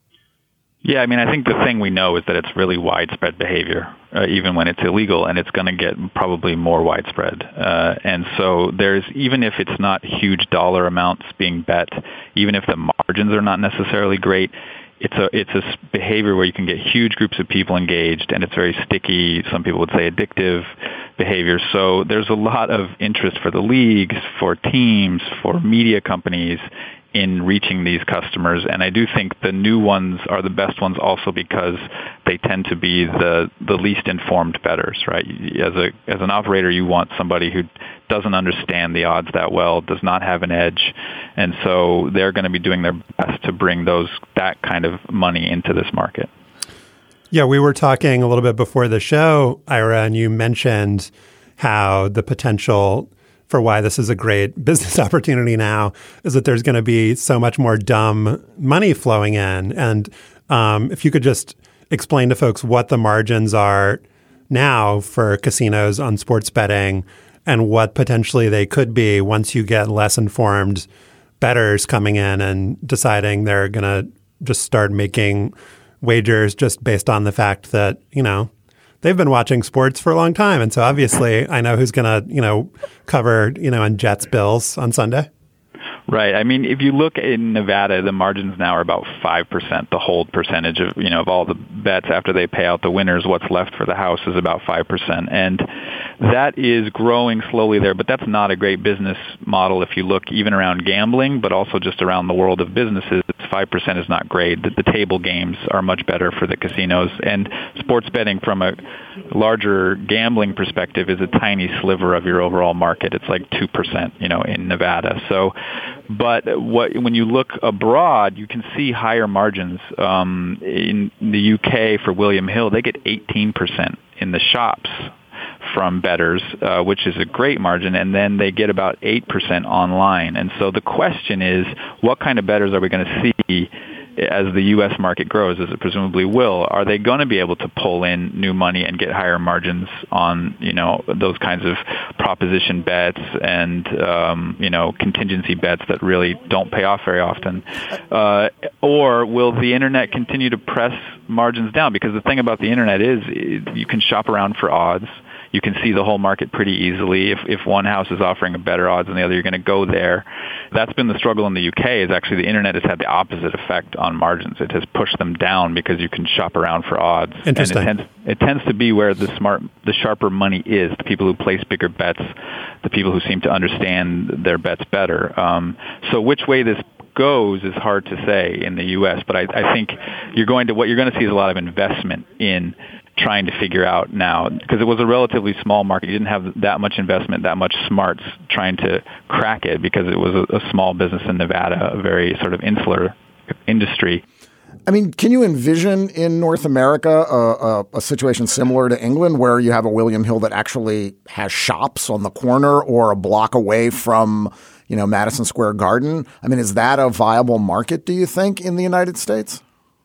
Yeah, I mean, I think the thing we know is that it's really widespread behavior, uh, even when it's illegal, and it's going to get probably more widespread. Uh, and so there's, even if it's not huge dollar amounts being bet, even if the margins are not necessarily great, it's a it's a behavior where you can get huge groups of people engaged, and it's very sticky. Some people would say addictive behavior. So there's a lot of interest for the leagues, for teams, for media companies in reaching these customers. And I do think the new ones are the best ones also because they tend to be the, the least informed bettors, right? As a as an operator, you want somebody who doesn't understand the odds that well, does not have an edge. And so they're going to be doing their best to bring those that kind of money into this market. Yeah, we were talking a little bit before the show, Ira, and you mentioned how the potential for why this is a great business opportunity now is that there's going to be so much more dumb money flowing in. And um, if you could just explain to folks what the margins are now for casinos on sports betting and what potentially they could be once you get less informed bettors coming in and deciding they're going to just start making wagers just based on the fact that, you know, they've been watching sports for a long time. And so obviously I know who's going to, you know, cover, you know, in Jets Bills on Sunday. Right. I mean, if you look in Nevada, the margins now are about five percent. The hold percentage of, you know, of all the bets after they pay out the winners, what's left for the house is about five percent. And that is growing slowly there, but that's not a great business model if you look even around gambling, but also just around the world of businesses. five percent is not great. The, the table games are much better for the casinos, and sports betting from a larger gambling perspective is a tiny sliver of your overall market. It's like two percent, you know, in Nevada. So, but what, when you look abroad, you can see higher margins. Um, in the U K for William Hill, they get eighteen percent in the shops from bettors, uh, which is a great margin, and then they get about eight percent online. And so the question is, what kind of bettors are we going to see as the U S market grows, as it presumably will? Are they going to be able to pull in new money and get higher margins on, you know, those kinds of proposition bets and, um, you know, contingency bets that really don't pay off very often? Uh, or will the Internet continue to press margins down? Because the thing about the Internet is you can shop around for odds. You can see the whole market pretty easily. If if one house is offering a better odds than the other, you're going to go there. That's been the struggle in the U K, is actually the Internet has had the opposite effect on margins. It has pushed them down because you can shop around for odds. Interesting. And it tends, it tends to be where the smart, the sharper money is, the people who place bigger bets, the people who seem to understand their bets better. Um, so which way this goes is hard to say in the U S, but I, I think you're going to, what you're going to see is a lot of investment in trying to figure out now, because it was a relatively small market. You didn't have that much investment, that much smarts trying to crack it, because it was a, a small business in Nevada, a very sort of insular industry. I mean, can you envision in North America a, a, a situation similar to England, where you have a William Hill that actually has shops on the corner or a block away from, you know, Madison Square Garden? I mean, is that a viable market, do you think, in the United States?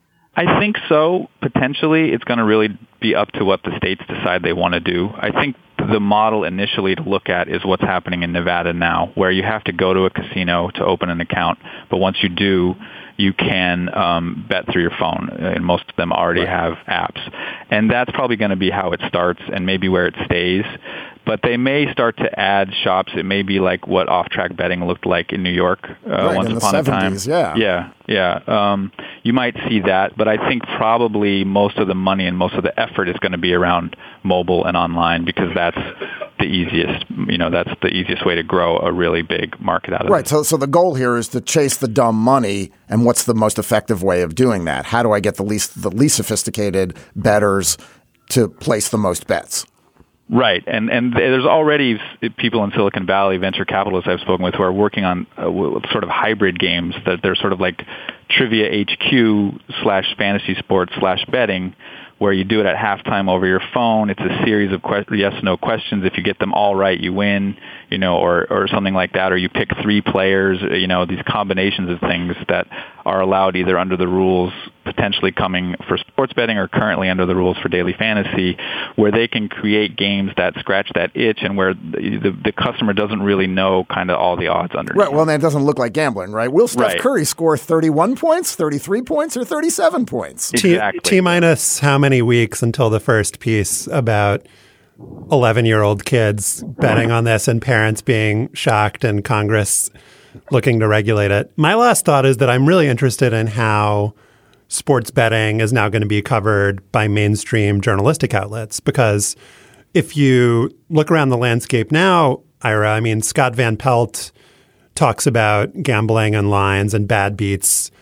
I think so, potentially. It's going to really be up to what the states decide they want to do. I think the model initially to look at is what's happening in Nevada now, where you have to go to a casino to open an account. But once you do, you can um, bet through your phone, and most of them already have apps. And that's probably going to be how it starts and maybe where it stays. But they may start to add shops. It may be like what off-track betting looked like in New York uh, right, once in upon the seventies, a time. Yeah, yeah, yeah. Um, you might see that, but I think probably most of the money and most of the effort is going to be around mobile and online, because that's the easiest. You know, that's the easiest way to grow a really big market out of it. Right. So, so the goal here is to chase the dumb money, and what's the most effective way of doing that? How do I get the least the least sophisticated bettors to place the most bets? Right, and and there's already people in Silicon Valley, venture capitalists I've spoken with, who are working on uh, sort of hybrid games that they're sort of like Trivia H Q slash fantasy sports slash betting, where you do it at halftime over your phone. It's a series of que- yes/no questions. If you get them all right, you win, you know, or or something like that. Or you pick three players, you know, these combinations of things that are allowed either under the rules potentially coming for sports betting or currently under the rules for daily fantasy, where they can create games that scratch that itch and where the, the, the customer doesn't really know kind of all the odds underneath. Right. Well, then it doesn't look like gambling, right? Will Steph right. Curry score thirty-one points, thirty-three points, or thirty-seven points? Exactly. T, T minus how many weeks until the first piece about eleven-year-old kids betting on this and parents being shocked and Congress looking to regulate it? My last thought is that I'm really interested in how sports betting is now going to be covered by mainstream journalistic outlets, because if you look around the landscape now, Ira, I mean, Scott Van Pelt talks about gambling and lines and bad beats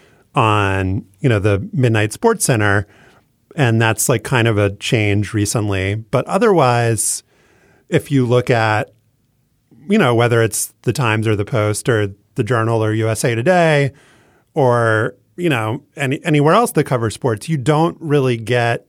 on, you know, the Midnight Sports Center, and that's like kind of a change recently. But otherwise, if you look at, you know, whether it's the Times or the Post or the Journal or U S A Today or, you know, any, anywhere else that covers sports, you don't really get,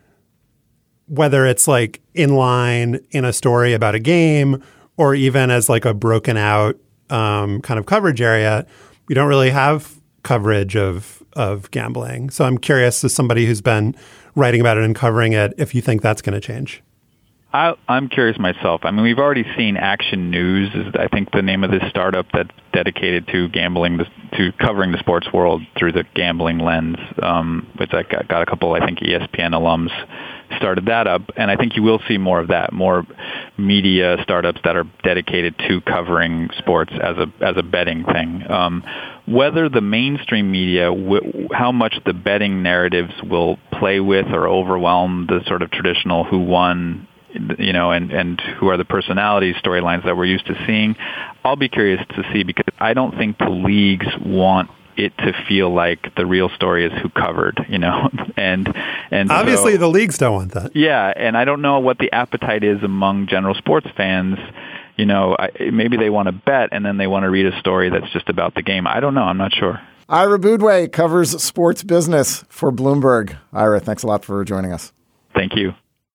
whether it's like in line in a story about a game or even as like a broken out um, kind of coverage area, you don't really have coverage of of gambling. So I'm curious, as somebody who's been writing about it and covering it, if you think that's going to change. I, I'm curious myself. I mean, we've already seen Action News, is I think the name of this startup that's dedicated to gambling, to covering the sports world through the gambling lens, um, which I got, got a couple, I think, E S P N alums started that up. And I think you will see more of that, more media startups that are dedicated to covering sports as a as a betting thing. Um, whether the mainstream media, w- how much the betting narratives will play with or overwhelm the sort of traditional who won you know, and, and who are the personalities, storylines that we're used to seeing. I'll be curious to see, because I don't think the leagues want it to feel like the real story is who covered, you know, and and obviously so, the leagues don't want that. Yeah, and I don't know what the appetite is among general sports fans. You know, I, maybe they want to bet and then they want to read a story that's just about the game. I don't know. I'm not sure. Ira Boudway covers sports business for Bloomberg. Ira, thanks a lot for joining us. Thank you.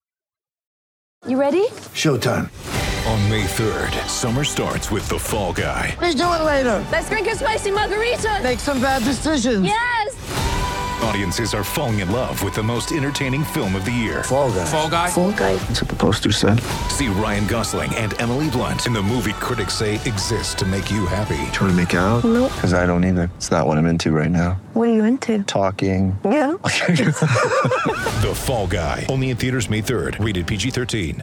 You ready? Showtime. On May third, summer starts with The Fall Guy. Let's do it later. Let's drink a spicy margarita. Make some bad decisions. Yes. Audiences are falling in love with the most entertaining film of the year. Fall Guy. Fall Guy. Fall Guy. That's what the poster said. See Ryan Gosling and Emily Blunt in the movie critics say exists to make you happy. Trying to make it out? Nope. Because I don't either. It's not what I'm into right now. What are you into? Talking. Yeah. The Fall Guy. Only in theaters May third. Rated P G thirteen.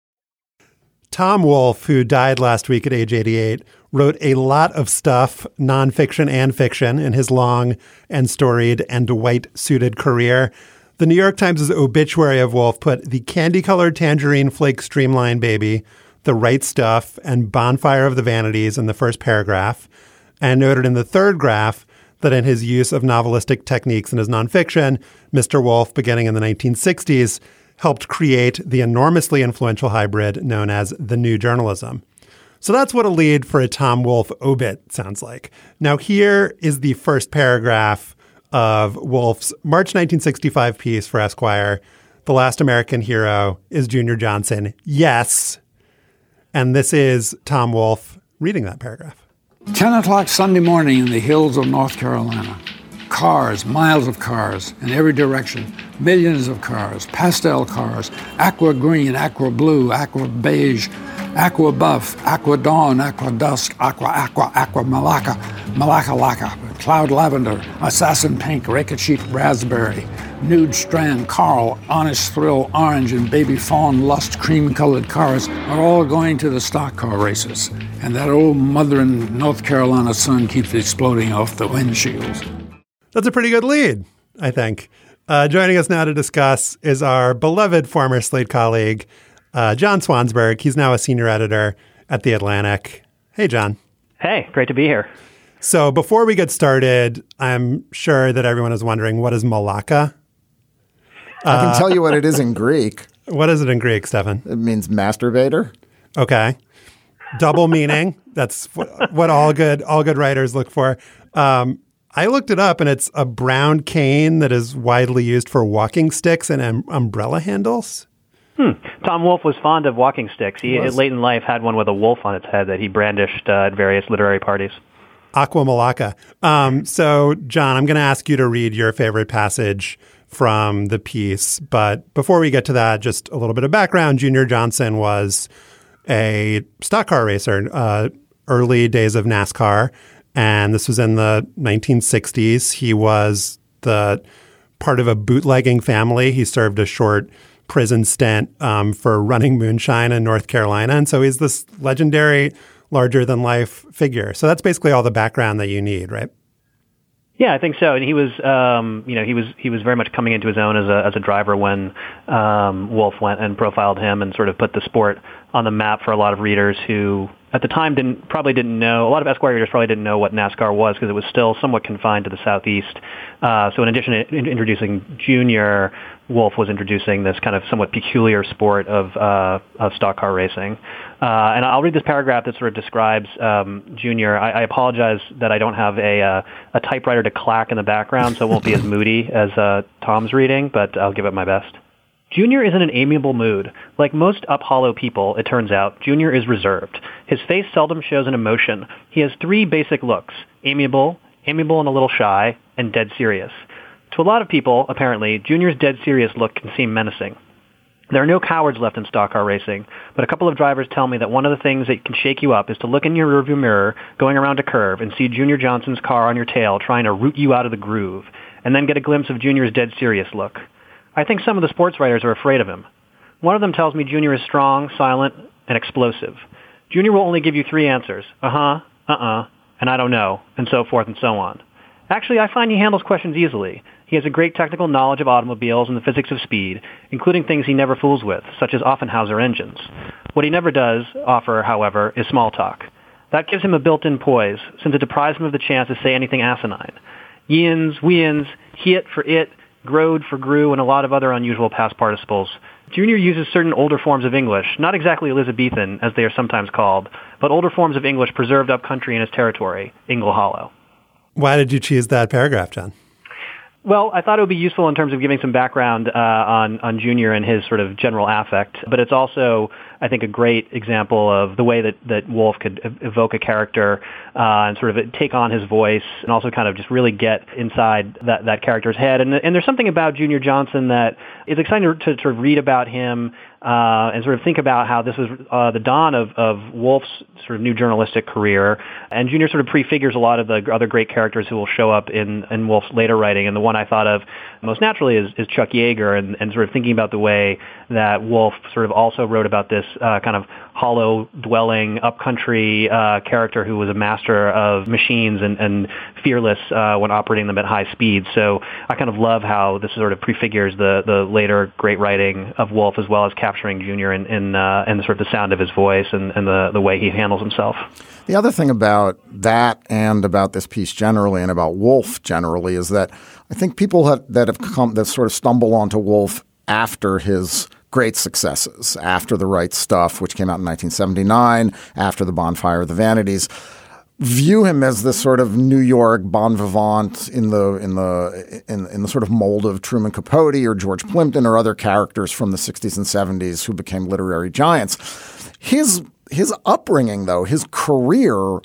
Tom Wolfe, who died last week at age eighty-eight, wrote a lot of stuff, nonfiction and fiction, in his long and storied and white-suited career. The New York Times' obituary of Wolfe put The Candy-Colored Tangerine Flake Streamline Baby, The Right Stuff, and Bonfire of the Vanities in the first paragraph, and noted in the third graph that in his use of novelistic techniques in his nonfiction, Mister Wolfe, beginning in the nineteen sixties, helped create the enormously influential hybrid known as the New Journalism. So that's what a lead for a Tom Wolfe obit sounds like. Now here is the first paragraph of Wolfe's March nineteen sixty-five piece for Esquire. The last American hero is Junior Johnson. Yes. And this is Tom Wolfe reading that paragraph. ten o'clock Sunday morning in the hills of North Carolina. Cars, miles of cars in every direction, millions of cars, pastel cars, aqua green, aqua blue, aqua beige, aqua buff, aqua dawn, aqua dusk, aqua aqua, aqua malacca, malacca lacca, cloud lavender, assassin pink, ricochet raspberry, nude strand, Carl, honest thrill, orange, and baby fawn lust cream-colored cars are all going to the stock car races. And that old mother in North Carolina sun keeps exploding off the windshields. That's a pretty good lead, I think. Uh, joining us now to discuss is our beloved former Slate colleague, uh, John Swansburg. He's now a senior editor at The Atlantic. Hey, John. Hey, great to be here. So before we get started, I'm sure that everyone is wondering, what is Malacca? I can uh, tell you what it is in Greek. What is it in Greek, Stefan? It means masturbator. Okay. Double meaning. That's what, what all good all good writers look for. Um, I looked it up, and it's a brown cane that is widely used for walking sticks and um, umbrella handles. Hmm. Tom Wolfe was fond of walking sticks. He, late in life, had one with a wolf on its head that he brandished uh, at various literary parties. Aqua Malacca. Um, so, John, I'm going to ask you to read your favorite passage from the piece. But before we get to that, just a little bit of background. Junior Johnson was a stock car racer, uh, early days of NASCAR. And this was in the nineteen sixties. He was the part of a bootlegging family. He served a short prison stint um, for running moonshine in North Carolina. And so he's this legendary, larger-than-life figure. So that's basically all the background that you need, right? Yeah, I think so. And he was, um, you know, he was he was very much coming into his own as a as a driver when um, Wolfe went and profiled him and sort of put the sport on the map for a lot of readers who, at the time, didn't probably didn't know. A lot of Esquire readers probably didn't know what NASCAR was because it was still somewhat confined to the Southeast. Uh, so, in addition to introducing Junior, Wolfe was introducing this kind of somewhat peculiar sport of uh, of stock car racing. Uh, and I'll read this paragraph that sort of describes um, Junior. I, I apologize that I don't have a uh, a typewriter to clack in the background, so it won't be as moody as uh, Tom's reading, but I'll give it my best. Junior is in an amiable mood. Like most Up Hollow people, it turns out, Junior is reserved. His face seldom shows an emotion. He has three basic looks: amiable, amiable and a little shy, and dead serious. To a lot of people, apparently, Junior's dead serious look can seem menacing. There are no cowards left in stock car racing, but a couple of drivers tell me that one of the things that can shake you up is to look in your rearview mirror going around a curve and see Junior Johnson's car on your tail trying to root you out of the groove, and then get a glimpse of Junior's dead serious look. I think some of the sports writers are afraid of him. One of them tells me Junior is strong, silent, and explosive. Junior will only give you three answers: uh-huh, uh-uh, and I don't know, and so forth and so on. Actually, I find he handles questions easily. He has a great technical knowledge of automobiles and the physics of speed, including things he never fools with, such as Offenhauser engines. What he never does offer, however, is small talk. That gives him a built-in poise, since it deprives him of the chance to say anything asinine. Yians, weans, hiet for it, grode for grew, and a lot of other unusual past participles. Junior uses certain older forms of English, not exactly Elizabethan, as they are sometimes called, but older forms of English preserved up country in his territory, Ingle Hollow. Why did you choose that paragraph, John? Well, I thought it would be useful in terms of giving some background uh, on, on Junior and his sort of general affect, but it's also, I think, a great example of the way that, that Woolf could evoke a character uh, and sort of take on his voice and also kind of just really get inside that, that character's head. And, and there's something about Junior Johnson that is exciting to, to, to read about him uh, and sort of think about how this was uh, the dawn of, of Woolf's sort of new journalistic career. And Junior sort of prefigures a lot of the other great characters who will show up in, in Woolf's later writing. And the one I thought of most naturally is, is Chuck Yeager, and, and sort of thinking about the way that Woolf sort of also wrote about this uh, kind of hollow-dwelling, upcountry uh, character who was a master of machines and, and fearless uh, when operating them at high speed. So I kind of love how this sort of prefigures the, the later great writing of Woolf, as well as capturing Junior in, in, uh, in the sort of the sound of his voice and, and the, the way he handles himself. The other thing about that and about this piece generally and about Woolf generally is that I think people have, that have come that sort of stumble onto Woolf after his great successes, after The Right Stuff, which came out in nineteen seventy-nine, after The Bonfire of the Vanities, view him as this sort of New York bon vivant in the in the in, in the sort of mold of Truman Capote or George Plimpton or other characters from the sixties and seventies who became literary giants. His his upbringing, though, his career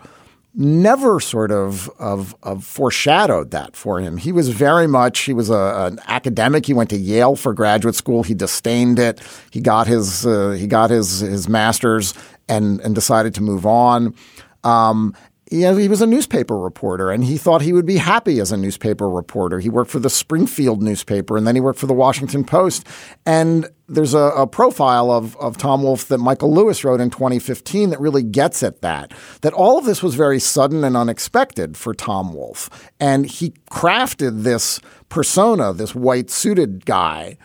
never sort of, of, of foreshadowed that for him. He was very much, he was a, an academic. He went to Yale for graduate school. He disdained it. He got his, uh, he got his, his master's and, and decided to move on. Um, You know, he was a newspaper reporter, and he thought he would be happy as a newspaper reporter. He worked for the Springfield newspaper, and then he worked for the Washington Post. And there's a, a profile of, of Tom Wolfe that Michael Lewis wrote in twenty fifteen that really gets at that, that all of this was very sudden and unexpected for Tom Wolfe. And he crafted this persona, this white-suited guy.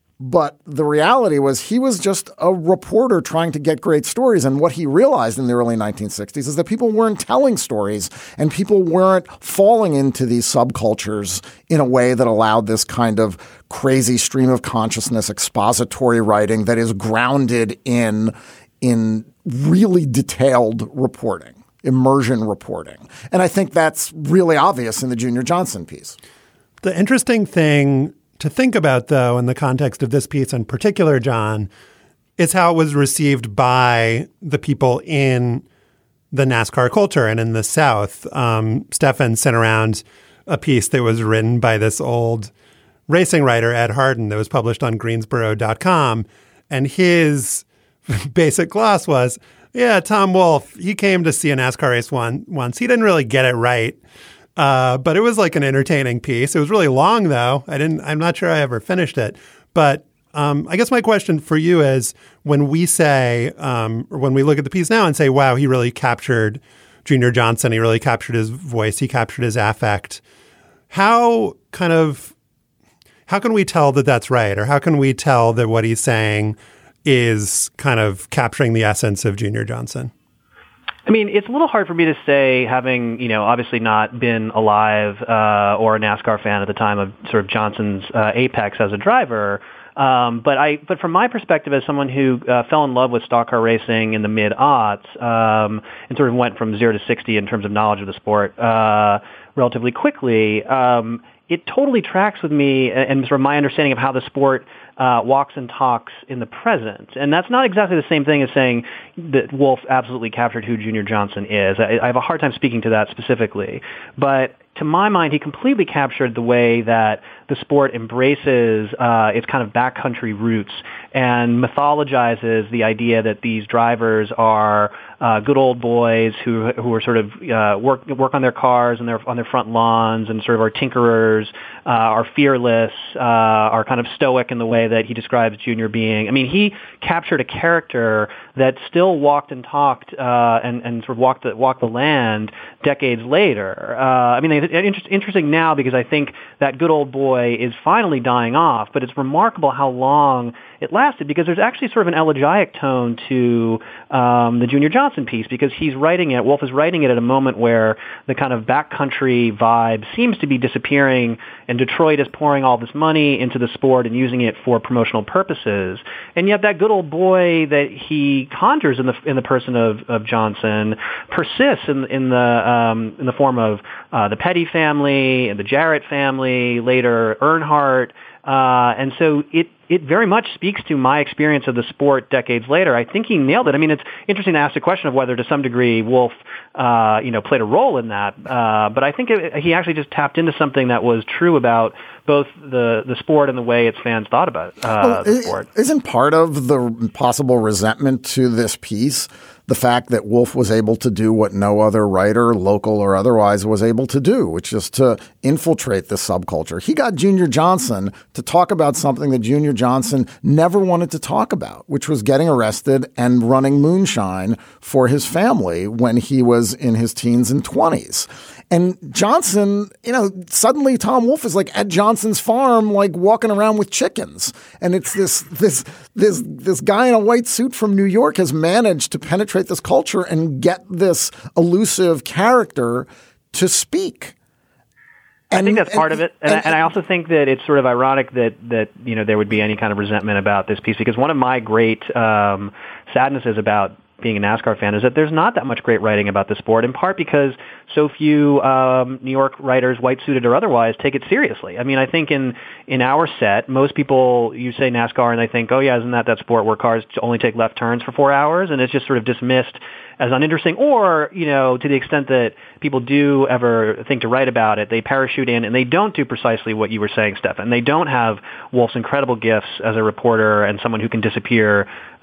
But the reality was he was just a reporter trying to get great stories. And what he realized in the early nineteen sixties is that people weren't telling stories and people weren't falling into these subcultures in a way that allowed this kind of crazy stream of consciousness expository writing that is grounded in, in really detailed reporting, immersion reporting. And I think that's really obvious in the Junior Johnson piece. The interesting thing to think about, though, in the context of this piece in particular, John, is how it was received by the people in the NASCAR culture and in the South. Um, Stefan sent around a piece that was written by this old racing writer, Ed Harden, that was published on Greensboro dot com. And his basic gloss was, yeah, Tom Wolfe, he came to see a NASCAR race one, once. He didn't really get it right. Uh, but it was like an entertaining piece. It was really long, though. I didn't. I'm not sure I ever finished it. But um, I guess my question for you is, when we say, um, or when we look at the piece now and say, "Wow, he really captured Junior Johnson. He really captured his voice. He captured his affect." How kind of how can we tell that that's right, or how can we tell that what he's saying is kind of capturing the essence of Junior Johnson? I mean, it's a little hard for me to say, having, you know, obviously not been alive uh, or a NASCAR fan at the time of sort of Johnson's uh, apex as a driver. Um, but I, but from my perspective, as someone who uh, fell in love with stock car racing in the mid-aughts um, and sort of went from zero to sixty in terms of knowledge of the sport uh, relatively quickly, um, it totally tracks with me and, and sort of my understanding of how the sport Uh, walks and talks in the present. And that's not exactly the same thing as saying that Wolfe absolutely captured who Junior Johnson is. I, I have a hard time speaking to that specifically. But to my mind, he completely captured the way that the sport embraces uh, its kind of backcountry roots and mythologizes the idea that these drivers are uh, good old boys who who are sort of uh, work work on their cars and their on their front lawns and sort of are tinkerers, uh, are fearless, uh, are kind of stoic in the way that he describes Junior being. I mean, he captured a character that still walked and talked uh, and and sort of walked the, walked the land decades later. Uh, I mean, mean, it's inter- interesting now because I think that good old boy is finally dying off, but it's remarkable how long it lasted because there's actually sort of an elegiac tone to um, the Junior Johnson piece because he's writing it, Wolf is writing it at a moment where the kind of backcountry vibe seems to be disappearing and Detroit is pouring all this money into the sport and using it for promotional purposes. And yet that good old boy that he conjures in the in the person of, of Johnson persists in, in the um, in the form of uh, the Petty family and the Jarrett family, later Earnhardt. Uh, and so it, it very much speaks to my experience of the sport decades later. I think he nailed it. I mean, it's interesting to ask the question of whether to some degree Wolf, uh, you know, played a role in that. Uh, but I think it, he actually just tapped into something that was true about both the, the sport and the way its fans thought about uh, well, the sport. Isn't part of the possible resentment to this piece the fact that Wolf was able to do what no other writer, local or otherwise, was able to do, which is to infiltrate the subculture? He got Junior Johnson to talk about something that Junior Johnson never wanted to talk about, which was getting arrested and running moonshine for his family when he was in his teens and twenties. And Johnson, you know, suddenly Tom Wolfe is like at Johnson's farm, like walking around with chickens. And it's this, this, this, this guy in a white suit from New York has managed to penetrate this culture and get this elusive character to speak. And, I think that's part and, of it. And, and, and I also think that it's sort of ironic that, that, you know, there would be any kind of resentment about this piece because one of my great um, sadnesses about being a NASCAR fan is that there's not that much great writing about the sport, in part because so few um, New York writers, white-suited or otherwise, take it seriously. I mean, I think in, in our set, most people, you say NASCAR and they think, oh yeah, isn't that that sport where cars only take left turns for four hours? And it's just sort of dismissed as uninteresting. Or, you know, to the extent that people do ever think to write about it, they parachute in and they don't do precisely what you were saying, Stefan. They don't have Wolf's incredible gifts as a reporter and someone who can disappear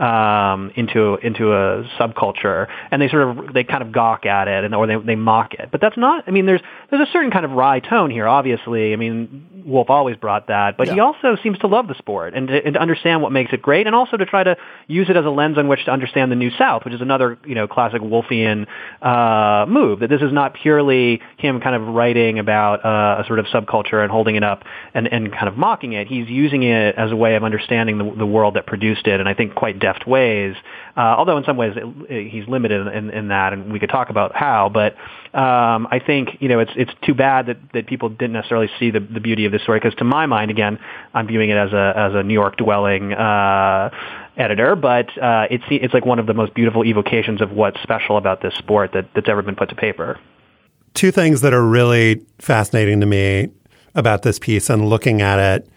um, into into a subculture, and they sort of they kind of gawk at it and or they they mock it. But that's not. I mean, there's there's a certain kind of wry tone here. Obviously, I mean, Wolf always brought that, but yeah. he also seems to love the sport and to, and to understand what makes it great, and also to try to use it as a lens on which to understand the New South, which is another you know classic Wolfian uh, move. That this is not purely him kind of writing about uh, a sort of subculture and holding it up and and kind of mocking it. He's using it as a way of understanding the, the world that produced it, and I think quite deft ways. Uh, although in some ways it, it, he's limited in, in that, and we could talk about how. But um, I think you know it's it's too bad that, that people didn't necessarily see the, the beauty of this story, because to my mind, again, I'm viewing it as a as a New York dwelling uh, editor, but uh, it's it's like one of the most beautiful evocations of what's special about this sport that, that's ever been put to paper. Two things that are really fascinating to me about this piece and looking at it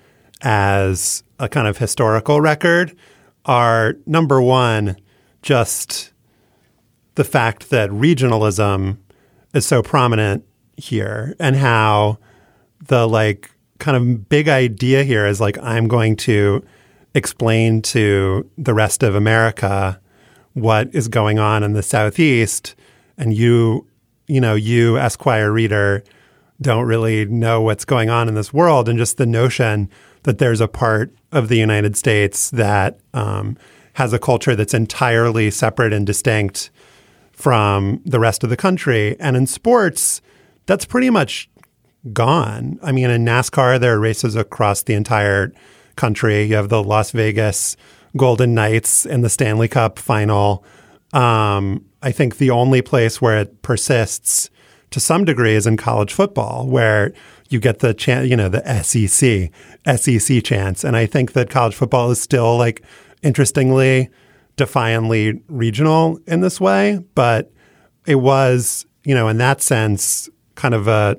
as a kind of historical record are, number one, just the fact that regionalism is so prominent here, and how the like kind of big idea here is like, I'm going to explain to the rest of America what is going on in the Southeast, and you, you know, you Esquire reader don't really know what's going on in this world. And just the notion that there's a part of the United States that um, has a culture that's entirely separate and distinct from the rest of the country. And in sports, that's pretty much gone. I mean, in NASCAR, there are races across the entire country. You have the Las Vegas Golden Knights in the Stanley Cup final. Um, I think the only place where it persists to some degree is in college football, where you get the chance, you know, the S E C, S E C chance. And I think that college football is still like interestingly, defiantly regional in this way, but it was, you know, in that sense, kind of a,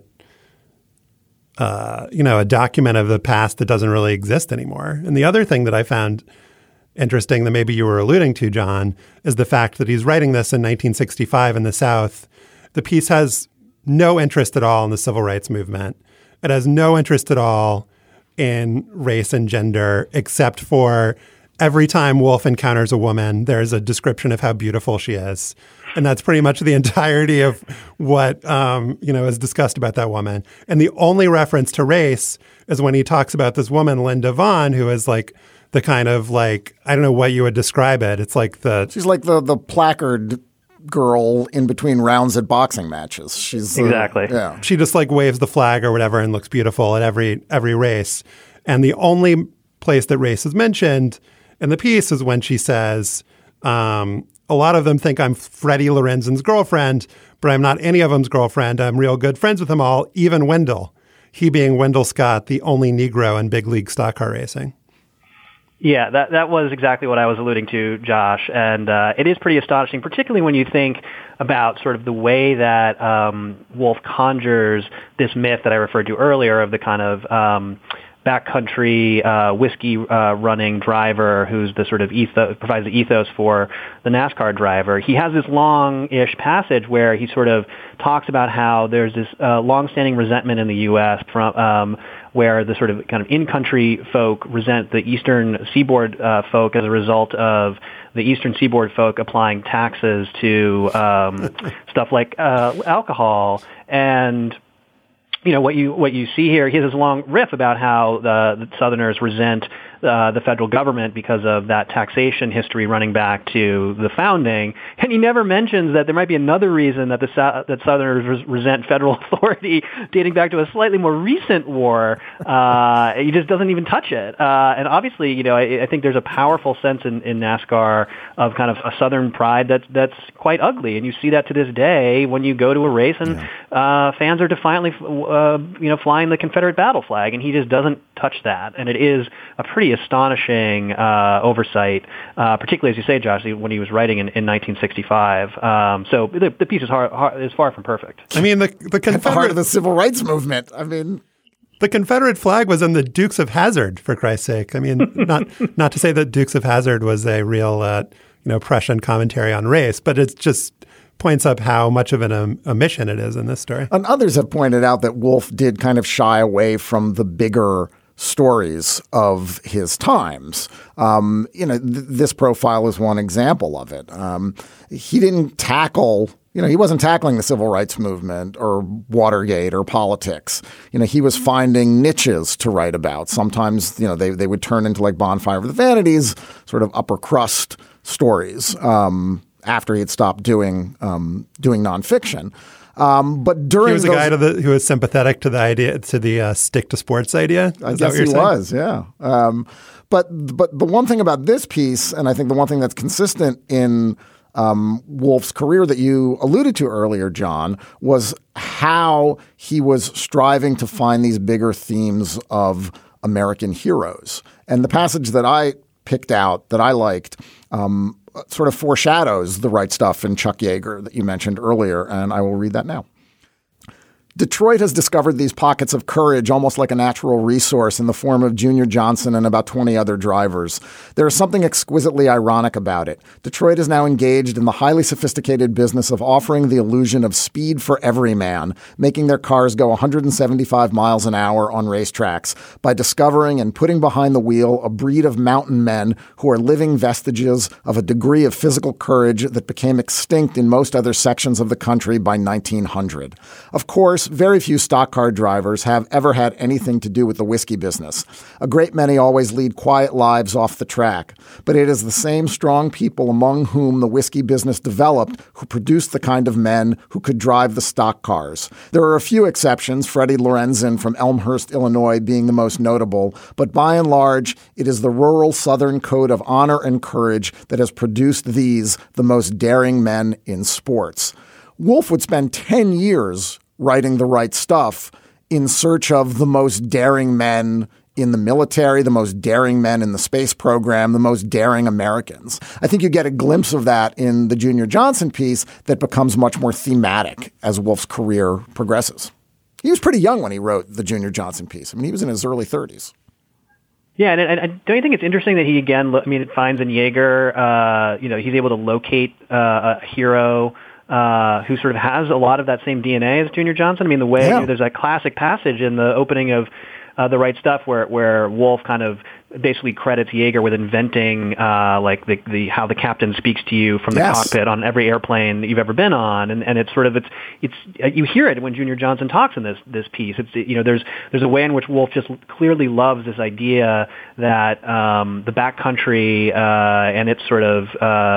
uh, you know, a document of the past that doesn't really exist anymore. And the other thing that I found interesting that maybe you were alluding to, John, is the fact that he's writing this in nineteen sixty-five in the South. The piece has no interest at all in the civil rights movement. It has no interest at all in race and gender, except for every time Wolf encounters a woman, there's a description of how beautiful she is. And that's pretty much the entirety of what, um, you know, is discussed about that woman. And the only reference to race is when he talks about this woman, Linda Vaughn, who is like the kind of like, I don't know what you would describe it. It's like the... She's like the, the placard girl in between rounds at boxing matches. She's uh, exactly. Yeah. She just like waves the flag or whatever and looks beautiful at every every race. And the only place that race is mentioned in the piece is when she says, um, a lot of them think I'm Freddie Lorenzen's girlfriend, but I'm not any of them's girlfriend. I'm real good friends with them all, even Wendell. He being Wendell Scott, the only Negro in big league stock car racing. Yeah, that that was exactly what I was alluding to, Josh. And uh, it is pretty astonishing, particularly when you think about sort of the way that um, Wolf conjures this myth that I referred to earlier of the kind of um, backcountry uh, whiskey uh, running driver who's the sort of ethos, provides the ethos for the NASCAR driver. He has this long-ish passage where he sort of talks about how there's this uh, long-standing resentment in the U S from um, where the sort of kind of in-country folk resent the eastern seaboard uh, folk as a result of the eastern seaboard folk applying taxes to um, stuff like uh, alcohol. And you know, what you what you see here, he has this long riff about how the, the Southerners resent uh, the federal government because of that taxation history running back to the founding. And he never mentions that there might be another reason that the that Southerners res- resent federal authority dating back to a slightly more recent war. Uh, he just doesn't even touch it. Uh, and obviously, you know, I, I think there's a powerful sense in, in NASCAR of kind of a Southern pride that's, that's quite ugly. And you see that to this day when you go to a race and yeah. uh, fans are defiantly Uh, you know, flying the Confederate battle flag, and he just doesn't touch that. And it is a pretty astonishing uh, oversight, uh, particularly, as you say, Josh, when he was writing in, in nineteen sixty-five. Um, so the, the piece is, hard, hard, is far from perfect. I mean, the, the Confederate... At the heart of the civil rights movement. I mean... The Confederate flag was in the Dukes of Hazzard, for Christ's sake. I mean, not not to say that Dukes of Hazzard was a real, uh, you know, Prussian commentary on race, but it's just... points up how much of an um, omission it is in this story. And others have pointed out that Wolf did kind of shy away from the bigger stories of his times. Um, you know, th- this profile is one example of it. Um, he didn't tackle, you know, he wasn't tackling the civil rights movement or Watergate or politics. You know, he was finding niches to write about. Sometimes, you know, they, they would turn into like Bonfire of the Vanities, sort of upper crust stories. Um, after he had stopped doing um, doing nonfiction. Um, but during he was those, a guy to the, who was sympathetic to the idea, to the uh, stick to sports idea. I Is guess that what he you're was, yeah. Um, but but the one thing about this piece, and I think the one thing that's consistent in um, Wolf's career that you alluded to earlier, John, was how he was striving to find these bigger themes of American heroes. And the passage that I picked out that I liked um, sort of foreshadows the right stuff in Chuck Yeager that you mentioned earlier, and I will read that now. Detroit has discovered these pockets of courage almost like a natural resource in the form of Junior Johnson and about twenty other drivers. There is something exquisitely ironic about it. Detroit is now engaged in the highly sophisticated business of offering the illusion of speed for every man, making their cars go one hundred seventy-five miles an hour on racetracks by discovering and putting behind the wheel a breed of mountain men who are living vestiges of a degree of physical courage that became extinct in most other sections of the country by nineteen hundred. Of course, very few stock car drivers have ever had anything to do with the whiskey business. A great many always lead quiet lives off the track. But it is the same strong people among whom the whiskey business developed who produced the kind of men who could drive the stock cars. There are a few exceptions, Freddie Lorenzen from Elmhurst, Illinois being the most notable, but by and large, it is the rural Southern code of honor and courage that has produced these, the most daring men in sports. Wolf would spend ten years writing the right stuff in search of the most daring men in the military, the most daring men in the space program, the most daring Americans. I think you get a glimpse of that in the Junior Johnson piece that becomes much more thematic as Wolf's career progresses. He was pretty young when he wrote the Junior Johnson piece. I mean, he was in his early thirties. Yeah, and, and, and don't you think it's interesting that he, again, I mean, it finds in Yeager, uh, you know, he's able to locate uh, a hero Uh, who sort of has a lot of that same D N A as Junior Johnson. I mean, the way yeah. you know, there's that classic passage in the opening of uh, The Right Stuff where where Wolf kind of basically credits Yeager with inventing uh, like the, the how the captain speaks to you from the Yes. cockpit on every airplane that you've ever been on, and and it's sort of it's it's you hear it when Junior Johnson talks in this this piece. It's you know there's there's a way in which Wolf just clearly loves this idea that um, the backcountry uh, and its sort of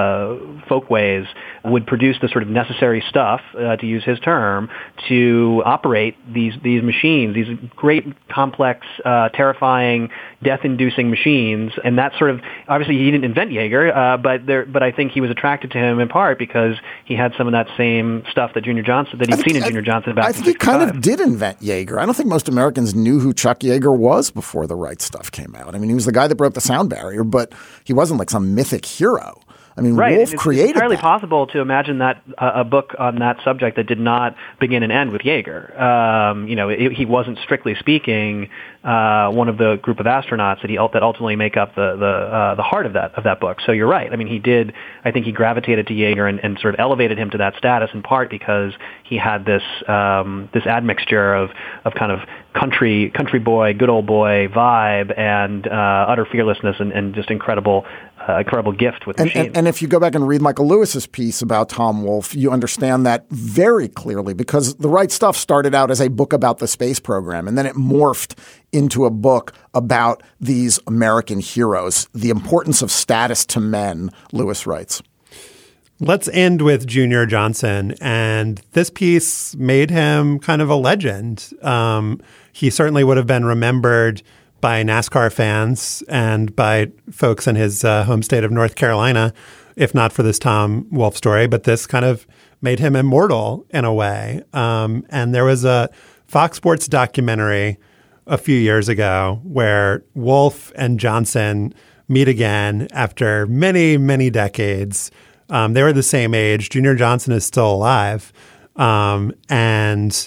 uh, folkways would produce the sort of necessary stuff, uh, to use his term, to operate these these machines, these great, complex, uh, terrifying, death-inducing machines. And that sort of obviously he didn't invent Yeager, uh, but there, but I think he was attracted to him in part because he had some of that same stuff that Junior Johnson that he'd think- seen in I- Junior Johnson back I in think he kind sixty-five. of did invent Yeager. I don't think most Americans knew who Chuck Yeager was before The Right Stuff came out. I mean, he was the guy that broke the sound barrier, but he wasn't like some mythic hero. I mean, Right. Wolf it's, created it's entirely that. possible to imagine that uh, a book on that subject that did not begin and end with Yeager. Um, you know, it, he wasn't strictly speaking uh, one of the group of astronauts that he that ultimately make up the the uh, the heart of that of that book. So you're right. I mean, he did. I think he gravitated to Yeager and, and sort of elevated him to that status in part because he had this um, this admixture of of kind of country country boy, good old boy vibe and uh, utter fearlessness and, and just incredible. Uh, incredible gift with And, machines. and, and if you go back and read Michael Lewis's piece about Tom Wolfe, you understand that very clearly because The Right Stuff started out as a book about the space program, and then it morphed into a book about these American heroes, the importance of status to men, Lewis writes. Let's end with Junior Johnson. And this piece made him kind of a legend. Um, he certainly would have been remembered by NASCAR fans and by folks in his uh, home state of North Carolina, if not for this Tom Wolfe story. But this kind of made him immortal in a way. Um, and there was a Fox Sports documentary a few years ago where Wolfe and Johnson meet again after many, many decades. Um, they were the same age. Junior Johnson is still alive. Um, and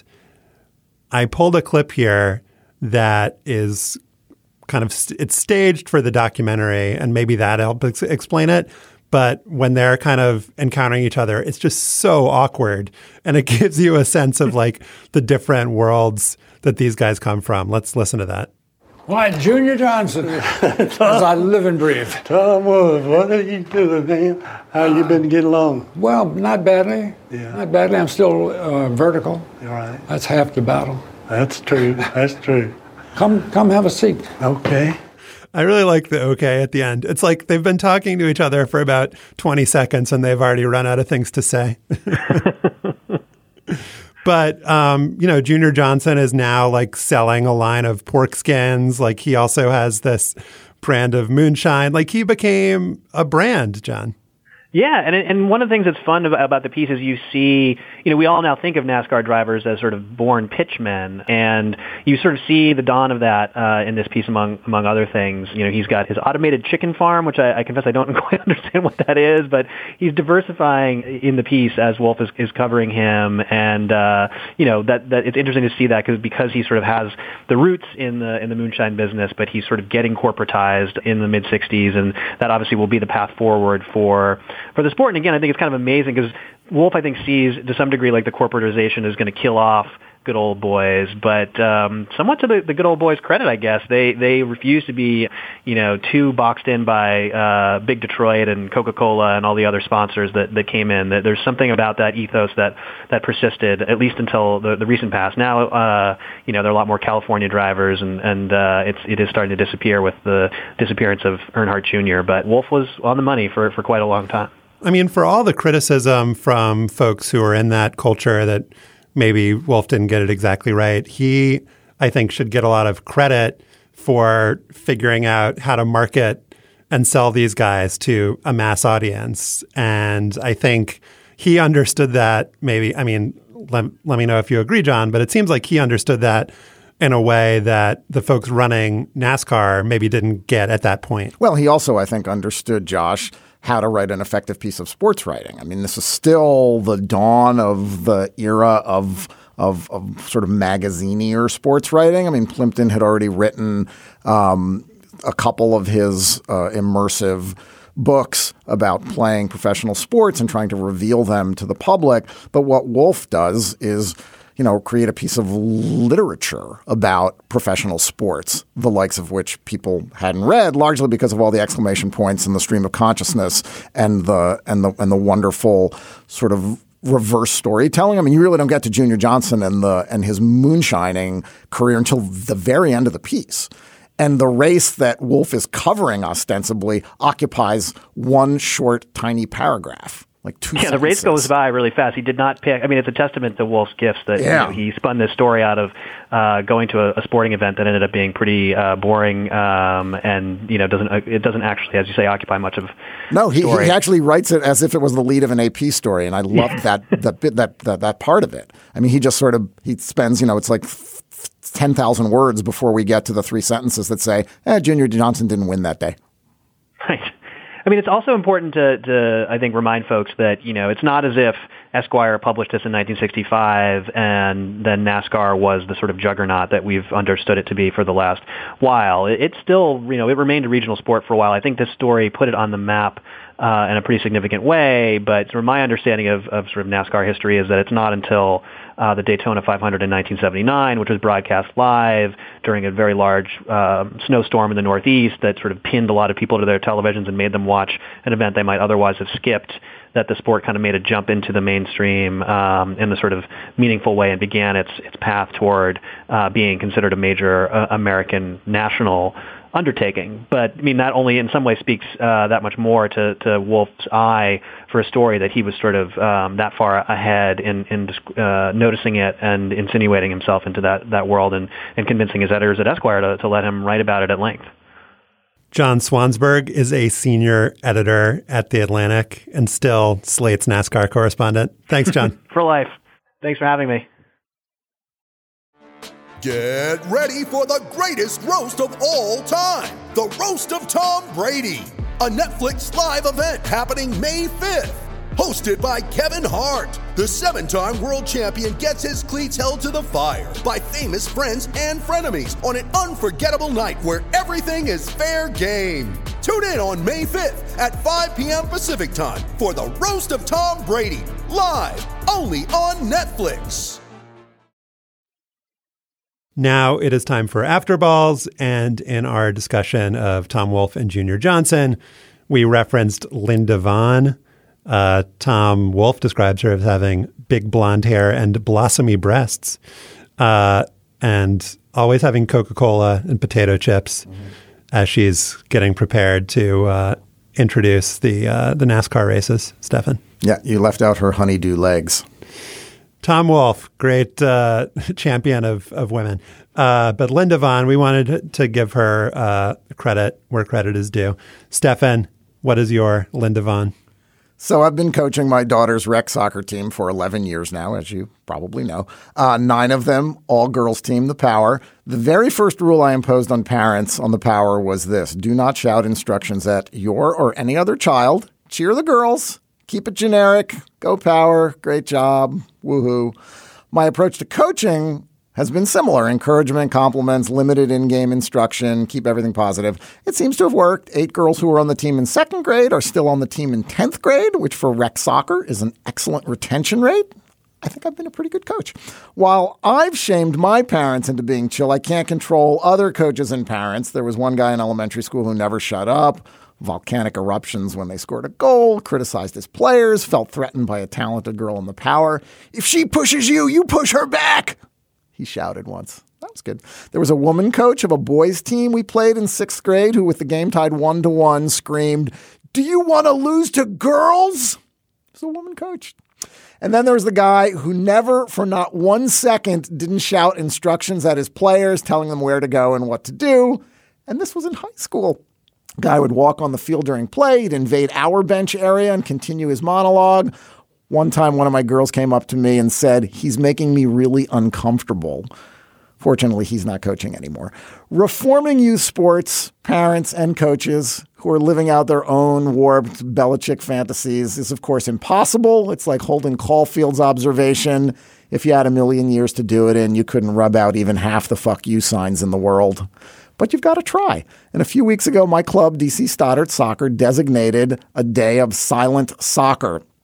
I pulled a clip here that is kind of, st- it's staged for the documentary, and maybe that helps ex- explain it. But when they're kind of encountering each other, it's just so awkward. And it gives you a sense of like the different worlds that these guys come from. Let's listen to that. Why, Junior Johnson, as I live and breathe. Tom Wolfe, what are you doing, man? How you been getting along? Well, not badly. Yeah. Not badly. I'm still uh, vertical. All right. That's half the battle. That's true. That's true. Come, come have a seat. Okay. I really like the okay at the end. It's like they've been talking to each other for about twenty seconds and they've already run out of things to say. But, um, you know, Junior Johnson is now like selling a line of pork skins. Like he also has this brand of moonshine. Like he became a brand, John. Yeah, and and one of the things that's fun about, about the piece is you see, you know, we all now think of NASCAR drivers as sort of born pitchmen, and you sort of see the dawn of that uh, in this piece, among among other things. You know, he's got his automated chicken farm, which I, I confess I don't quite understand what that is, but he's diversifying in the piece as Wolfe is, is covering him, and uh, you know that that it's interesting to see that because because he sort of has the roots in the in the moonshine business, but he's sort of getting corporatized in the mid sixties, and that obviously will be the path forward for. For the sport. And again, I think it's kind of amazing because Wolfe, I think, sees to some degree like the corporatization is going to kill off good old boys, but um, somewhat to the, the good old boys' credit, I guess, they they refuse to be, you know, too boxed in by uh, Big Detroit and Coca-Cola and all the other sponsors that, that came in. That there's something about that ethos that, that persisted, at least until the, the recent past. Now, uh, you know, there are a lot more California drivers, and, and uh, it's, it is starting to disappear with the disappearance of Earnhardt Junior, but Wolfe was on the money for, for quite a long time. I mean, for all the criticism from folks who are in that culture that maybe Wolfe didn't get it exactly right, he, I think, should get a lot of credit for figuring out how to market and sell these guys to a mass audience. And I think he understood that maybe, I mean, let, let me know if you agree, John, but it seems like he understood that in a way that the folks running NASCAR maybe didn't get at that point. Well, he also, I think, understood, Josh, how to write an effective piece of sports writing. I mean, this is still the dawn of the era of of, of sort of magazine-ier sports writing. I mean, Plimpton had already written um, a couple of his uh, immersive books about playing professional sports and trying to reveal them to the public. But what Wolfe does is you know, create a piece of literature about professional sports, the likes of which people hadn't read, largely because of all the exclamation points and the stream of consciousness and the and the and the wonderful sort of reverse storytelling. I mean, you really don't get to Junior Johnson and the and his moonshining career until the very end of the piece. And the race that Wolf is covering ostensibly occupies one short, tiny paragraph. Like two yeah, sentences. The race goes by really fast. He did not pick. I mean, it's a testament to Wolf's gifts that yeah. you know, he spun this story out of uh, going to a, a sporting event that ended up being pretty uh, boring, um, and you know, doesn't it doesn't actually, as you say, occupy much of. No, he, story. he actually writes it as if it was the lead of an A P story, and I loved that that bit that, that that part of it. I mean, he just sort of he spends, you know, it's like ten thousand words before we get to the three sentences that say, eh, Junior Johnson didn't win that day. Right. I mean, it's also important to, to, I think, remind folks that, you know, it's not as if Esquire published this in nineteen sixty-five and then NASCAR was the sort of juggernaut that we've understood it to be for the last while. It, it's still, you know, it remained a regional sport for a while. I think this story put it on the map uh, in a pretty significant way, but sort of my understanding of, of sort of NASCAR history is that it's not until Uh, the Daytona five hundred in nineteen seventy-nine, which was broadcast live during a very large uh, snowstorm in the Northeast that sort of pinned a lot of people to their televisions and made them watch an event they might otherwise have skipped, that the sport kind of made a jump into the mainstream um, in the sort of meaningful way and began its its path toward uh, being considered a major uh, American national undertaking. But I mean, that only in some way speaks uh, that much more to, to Wolf's eye for a story that he was sort of um, that far ahead in, in uh, noticing it and insinuating himself into that, that world and, and convincing his editors at Esquire to, to let him write about it at length. John Swansburg is a senior editor at The Atlantic and still Slate's NASCAR correspondent. Thanks, John. For life. Thanks for having me. Get ready for the greatest roast of all time, the Roast of Tom Brady, a Netflix live event happening May fifth. Hosted by Kevin Hart, the seven-time world champion gets his cleats held to the fire by famous friends and frenemies on an unforgettable night where everything is fair game. Tune in on May fifth at five p.m. Pacific time for the Roast of Tom Brady, live only on Netflix. Now it is time for After Balls, and in our discussion of Tom Wolfe and Junior Johnson, we referenced Linda Vaughn. Uh, Tom Wolfe describes her as having big blonde hair and blossomy breasts, uh, and always having Coca-Cola and potato chips mm-hmm. as she's getting prepared to uh, introduce the uh, the NASCAR races. Stefan? Yeah, you left out her honeydew legs. Tom Wolfe, great uh, champion of, of women. Uh, but Linda Vaughn, we wanted to give her uh, credit where credit is due. Stefan, what is your Linda Vaughn? So I've been coaching my daughter's rec soccer team for eleven years now, as you probably know. Uh, nine of them, all girls team, the Power. The very first rule I imposed on parents on the Power was this: do not shout instructions at your or any other child. Cheer the girls. Keep it generic. Go Power. Great job. Woohoo. My approach to coaching has been similar. Encouragement, compliments, limited in-game instruction, keep everything positive. It seems to have worked. Eight girls who were on the team in second grade are still on the team in tenth grade, which for rec soccer is an excellent retention rate. I think I've been a pretty good coach. While I've shamed my parents into being chill, I can't control other coaches and parents. There was one guy in elementary school who never shut up. Volcanic eruptions when they scored a goal, criticized his players, felt threatened by a talented girl in the Power. If she pushes you, you push her back, he shouted once. That was good. There was a woman coach of a boys team we played in sixth grade who, with the game tied one to one, screamed, "Do you want to lose to girls?" It was a woman coach. And then there was the guy who never, for not one second, didn't shout instructions at his players, telling them where to go and what to do. And this was in high school. Guy would walk on the field during play, he'd invade our bench area and continue his monologue. One time, one of my girls came up to me and said, "He's making me really uncomfortable." Fortunately, he's not coaching anymore. Reforming youth sports, parents and coaches who are living out their own warped Belichick fantasies is, of course, impossible. It's like Holden Caulfield's observation. If you had a million years to do it in, you couldn't rub out even half the fuck you signs in the world. But you've got to try. And a few weeks ago, my club, D C Stoddard Soccer, designated a day of silent soccer.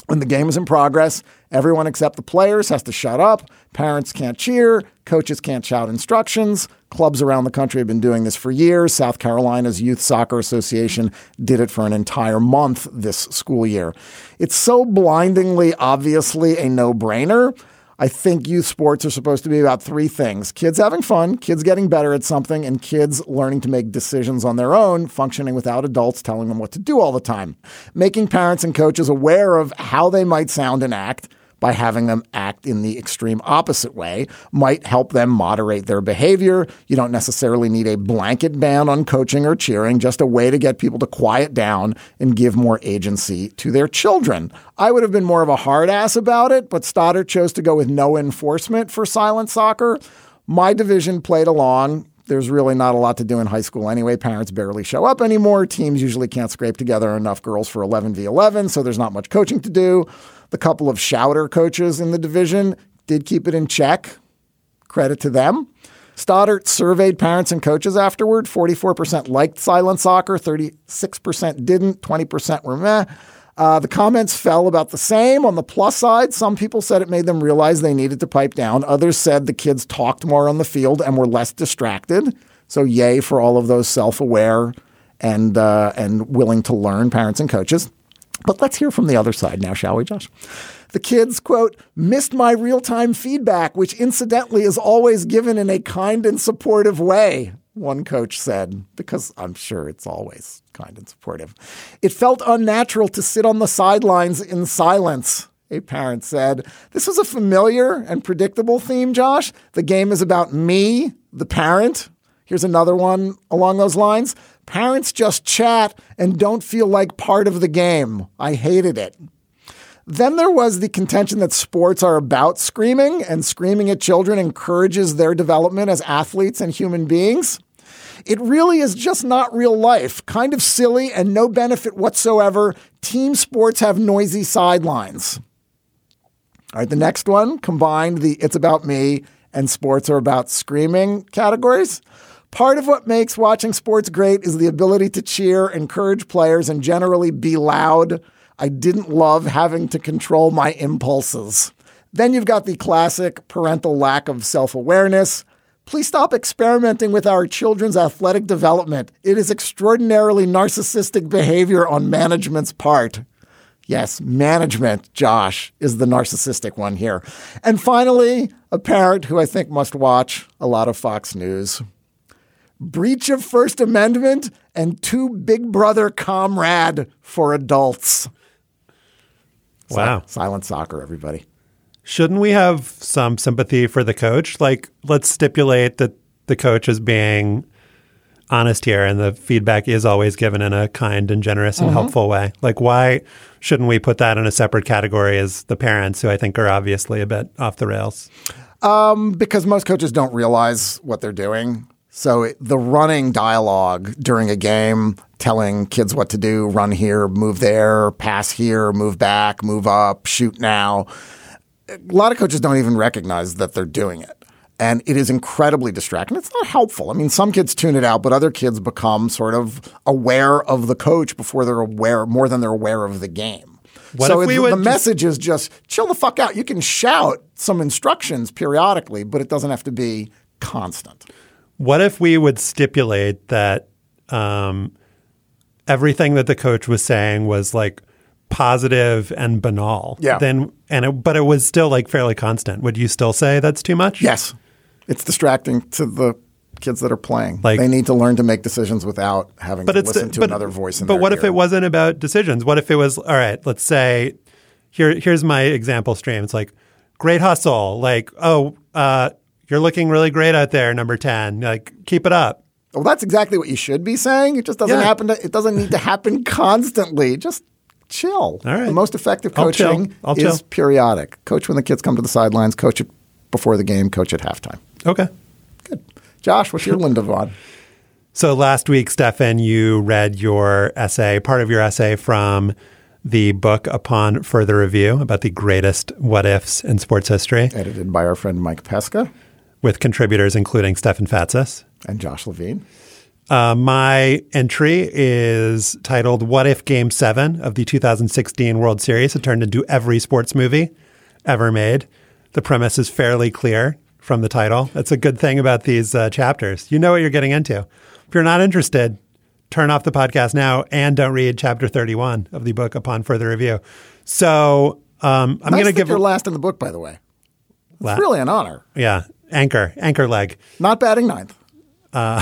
When the game is in progress, everyone except the players has to shut up. Parents can't cheer. Coaches can't shout instructions. Clubs around the country have been doing this for years. South Carolina's Youth Soccer Association did it for an entire month this school year. It's so blindingly, obviously a no-brainer. I think youth sports are supposed to be about three things: kids having fun, kids getting better at something, and kids learning to make decisions on their own, functioning without adults telling them what to do all the time. Making parents and coaches aware of how they might sound and act by having them act in the extreme opposite way might help them moderate their behavior. You don't necessarily need a blanket ban on coaching or cheering, just a way to get people to quiet down and give more agency to their children. I would have been more of a hard ass about it, but Stoddard chose to go with no enforcement for silent soccer. My division played along. There's really not a lot to do in high school anyway. Parents barely show up anymore. Teams usually can't scrape together enough girls for eleven v eleven, so there's not much coaching to do. The couple of shouter coaches in the division did keep it in check. Credit to them. Stoddard surveyed parents and coaches afterward. forty-four percent liked silent soccer, thirty-six percent didn't, twenty percent were meh. Uh, the comments fell about the same. On the plus side, some people said it made them realize they needed to pipe down. Others said the kids talked more on the field and were less distracted. So yay for all of those self-aware and uh, and willing to learn parents and coaches. But let's hear from the other side now, shall we, Josh? The kids, quote, missed my real-time feedback, which incidentally is always given in a kind and supportive way, one coach said, because I'm sure it's always kind and supportive. It felt unnatural to sit on the sidelines in silence, a parent said. This was a familiar and predictable theme, Josh. The game is about me, the parent. Here's another one along those lines. Parents just chat and don't feel like part of the game. I hated it. Then there was the contention that sports are about screaming, and screaming at children encourages their development as athletes and human beings. It really is just not real life. Kind of silly and no benefit whatsoever. Team sports have noisy sidelines. All right, the next one combined the it's about me and sports are about screaming categories. Part of what makes watching sports great is the ability to cheer, encourage players, and generally be loud. I didn't love having to control my impulses. Then you've got the classic parental lack of self-awareness. Please stop experimenting with our children's athletic development. It is extraordinarily narcissistic behavior on management's part. Yes, management, Josh, is the narcissistic one here. And finally, a parent who I think must watch a lot of Fox News. Breach of First Amendment and two Big Brother comrade for adults. Wow. Si- silent soccer, everybody. Shouldn't we have some sympathy for the coach? Like, let's stipulate that the coach is being honest here and the feedback is always given in a kind and generous and mm-hmm. helpful way. Like, why shouldn't we put that in a separate category as the parents, who I think are obviously a bit off the rails? Um, because most coaches don't realize what they're doing. So it, the running dialogue during a game, telling kids what to do, run here, move there, pass here, move back, move up, shoot now. A lot of coaches don't even recognize that they're doing it. And it is incredibly distracting. It's not helpful. I mean, some kids tune it out, but other kids become sort of aware of the coach before they're aware, more than they're aware of the game. What so if we would the message just... is just chill the fuck out. You can shout some instructions periodically, but it doesn't have to be constant. What if we would stipulate that um, everything that the coach was saying was like positive and banal? Yeah. Then and it, but it was still like fairly constant. Would you still say that's too much? Yes. It's distracting to the kids that are playing. Like, they need to learn to make decisions without having to listen to but, another voice in but their what ear. if it wasn't about decisions? What if it was, all right, let's say, here, here's my example stream. It's like, great hustle. Like, oh, uh, you're looking really great out there, number ten. Like, keep it up. Well, that's exactly what you should be saying. It just doesn't yeah. happen. To, it doesn't need to happen constantly. Just chill. All right. The most effective I'll coaching chill. I'll is chill. periodic. Coach when the kids come to the sidelines. Coach it before the game. Coach at halftime. Okay. Good. Josh, what's your Linda Vaughn? So last week, Stefan, you read your essay, part of your essay from the book Upon Further Review about the greatest what-ifs in sports history. Edited by our friend Mike Pesca. With contributors including Stefan Fatsis. And Josh Levine. Uh, my entry is titled What If Game seven of the two thousand sixteen World Series had turned into every sports movie ever made. The premise is fairly clear from the title. That's a good thing about these uh, chapters. You know what you're getting into. If you're not interested, turn off the podcast now and don't read chapter thirty-one of the book upon further review. So um, I'm nice going to give you're last in the book, by the way. It's La- really an honor. Yeah. Anchor, anchor leg. Not batting ninth. Uh,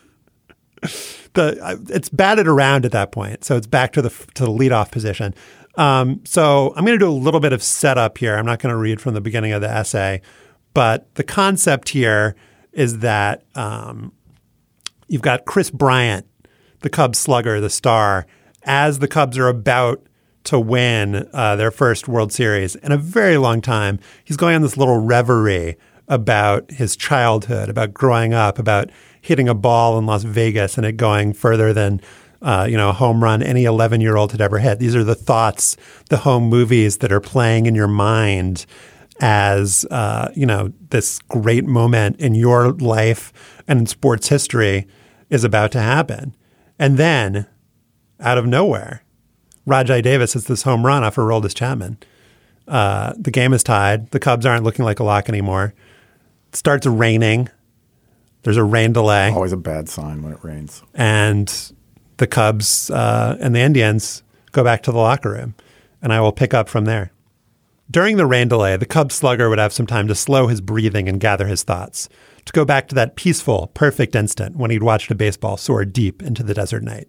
the uh, it's batted around at that point, so it's back to the to the leadoff position. Um, so I'm going to do a little bit of setup here. I'm not going to read from the beginning of the essay, but the concept here is that um, you've got Chris Bryant, the Cubs slugger, the star, as the Cubs are about to win uh, their first World Series in a very long time. He's going on this little reverie about his childhood, about growing up, about hitting a ball in Las Vegas and it going further than, uh, you know, a home run any eleven-year-old had ever hit. These are the thoughts, the home movies that are playing in your mind as, uh, you know, this great moment in your life and in sports history is about to happen. And then, out of nowhere, Rajai Davis hits this home run off of Aroldis Chapman. Uh, the game is tied. The Cubs aren't looking like a lock anymore. It starts raining. There's a rain delay. Always a bad sign when it rains. And the Cubs uh, and the Indians go back to the locker room. And I will pick up from there. During the rain delay, the Cubs slugger would have some time to slow his breathing and gather his thoughts, to go back to that peaceful, perfect instant when he'd watched a baseball soar deep into the desert night.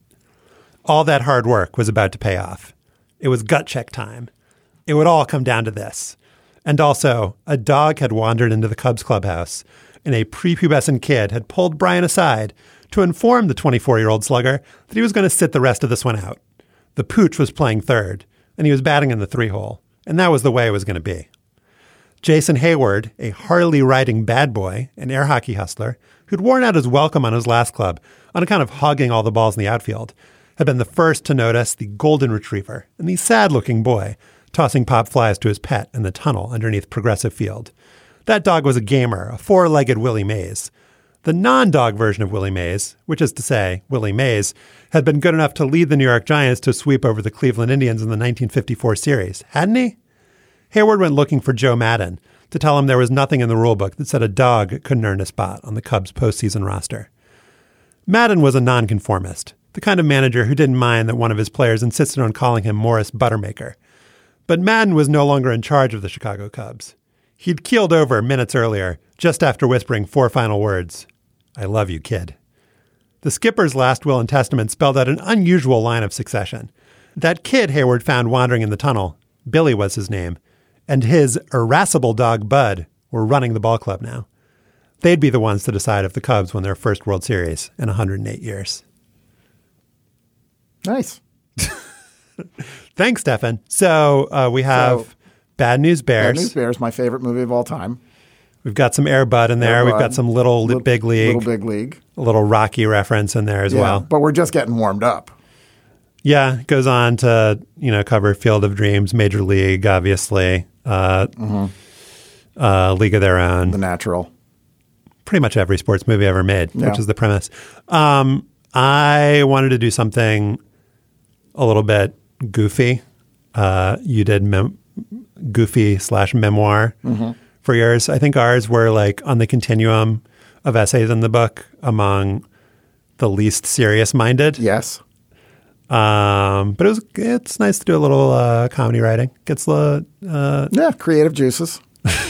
All that hard work was about to pay off. It was gut check time. It would all come down to this. And also, a dog had wandered into the Cubs clubhouse, and a prepubescent kid had pulled Brian aside to inform the twenty-four-year-old slugger that he was going to sit the rest of this one out. The pooch was playing third, and he was batting in the three-hole, and that was the way it was going to be. Jason Hayward, a Harley-riding bad boy, an air hockey hustler, who'd worn out his welcome on his last club on account of hogging all the balls in the outfield, had been the first to notice the golden retriever and the sad-looking boy tossing pop flies to his pet in the tunnel underneath Progressive Field. That dog was a gamer, a four-legged Willie Mays. The non-dog version of Willie Mays, which is to say, Willie Mays, had been good enough to lead the New York Giants to a sweep over the Cleveland Indians in the nineteen fifty-four series, hadn't he? Hayward went looking for Joe Madden to tell him there was nothing in the rulebook that said a dog couldn't earn a spot on the Cubs' postseason roster. Madden was a nonconformist, the kind of manager who didn't mind that one of his players insisted on calling him Morris Buttermaker. But Madden was no longer in charge of the Chicago Cubs. He'd keeled over minutes earlier, just after whispering four final words, "I love you, kid." The skipper's last will and testament spelled out an unusual line of succession. That kid Hayward found wandering in the tunnel, Billy was his name, and his irascible dog Bud were running the ball club now. They'd be the ones to decide if the Cubs won their first World Series in one hundred eight years. Nice. Thanks, Stefan. So uh, we have so, Bad News Bears. Bad News Bears, my favorite movie of all time. We've got some Air Bud in there. Air We've Bud. got some Little, little Big League. Little Big League. A little Rocky reference in there as yeah, well. But we're just getting warmed up. Yeah, it goes on to, you know, cover Field of Dreams, Major League, obviously, uh, mm-hmm. uh, League of Their Own. The Natural. Pretty much every sports movie ever made, yeah. which is the premise. Um, I wanted to do something a little bit goofy. Uh, you did mem- goofy slash memoir mm-hmm. for yours. I think ours were like on the continuum of essays in the book among the least serious-minded. Yes. Um, but it was it's nice to do a little uh, comedy writing. Gets the uh, yeah creative juices.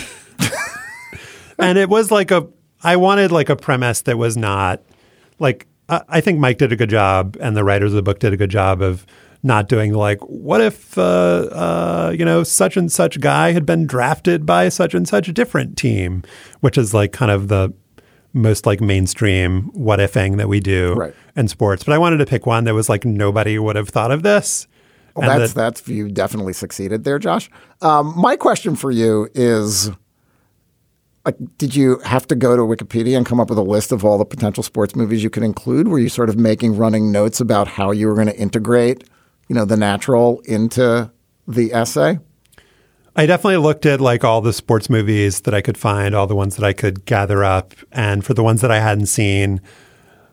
And it was like a I wanted like a premise that was not like I, I think Mike did a good job, and the writers of the book did a good job of not doing like, what if, uh, uh, you know, such and such guy had been drafted by such and such a different team, which is like kind of the most like mainstream what ifing that we do right. in sports. But I wanted to pick one that was like nobody would have thought of this. Well, that's, that, that's, you definitely succeeded there, Josh. Um, my question for you is, like, did you have to go to Wikipedia and come up with a list of all the potential sports movies you could include? Were you sort of making running notes about how you were going to integrate you know, The Natural into the essay? I definitely looked at like all the sports movies that I could find, all the ones that I could gather up. And for the ones that I hadn't seen,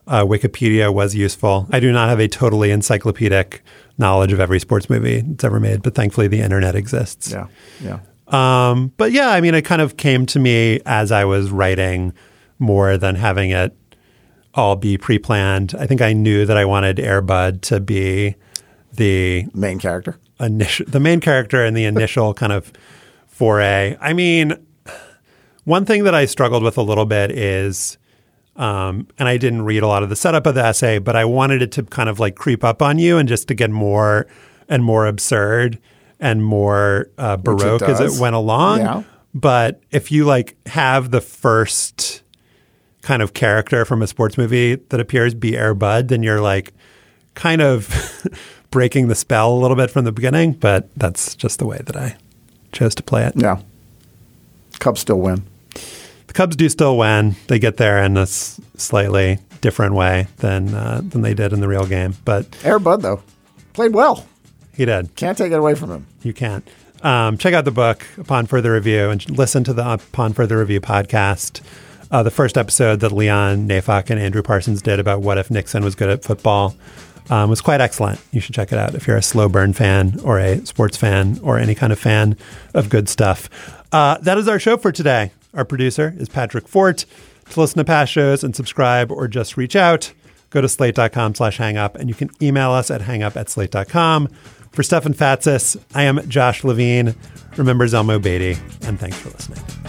uh, Wikipedia was useful. I do not have a totally encyclopedic knowledge of every sports movie that's ever made, but thankfully the internet exists. Yeah, yeah. Um, but yeah, I mean, it kind of came to me as I was writing more than having it all be pre-planned. I think I knew that I wanted Air Bud to be the main character, initial, the main character in the initial kind of foray. I mean, one thing that I struggled with a little bit is, um, and I didn't read a lot of the setup of the essay, but I wanted it to kind of like creep up on you and just to get more and more absurd and more uh, baroque it as it went along. Yeah. But if you like have the first kind of character from a sports movie that appears be Air Bud, then you're like kind of breaking the spell a little bit from the beginning. But that's just the way that I chose to play it. Yeah. Cubs still win. The Cubs do still win. They get there in a s- slightly different way than uh, than they did in the real game. But Air Bud, though, played well. He did. Can't take it away from him. You can't. Um, check out the book Upon Further Review and listen to the Upon Further Review podcast. Uh, the first episode that Leon Neyfakh and Andrew Parsons did about what if Nixon was good at football um, was quite excellent. You should check it out if you're a slow burn fan or a sports fan or any kind of fan of good stuff. Uh, that is our show for today. Our producer is Patrick Fort. To listen to past shows and subscribe or just reach out, go to slate.com slash hangup, and you can email us at hangup at slate.com. For Stefan Fatsis, I am Josh Levine. Remember Zelmo Beatty, and thanks for listening.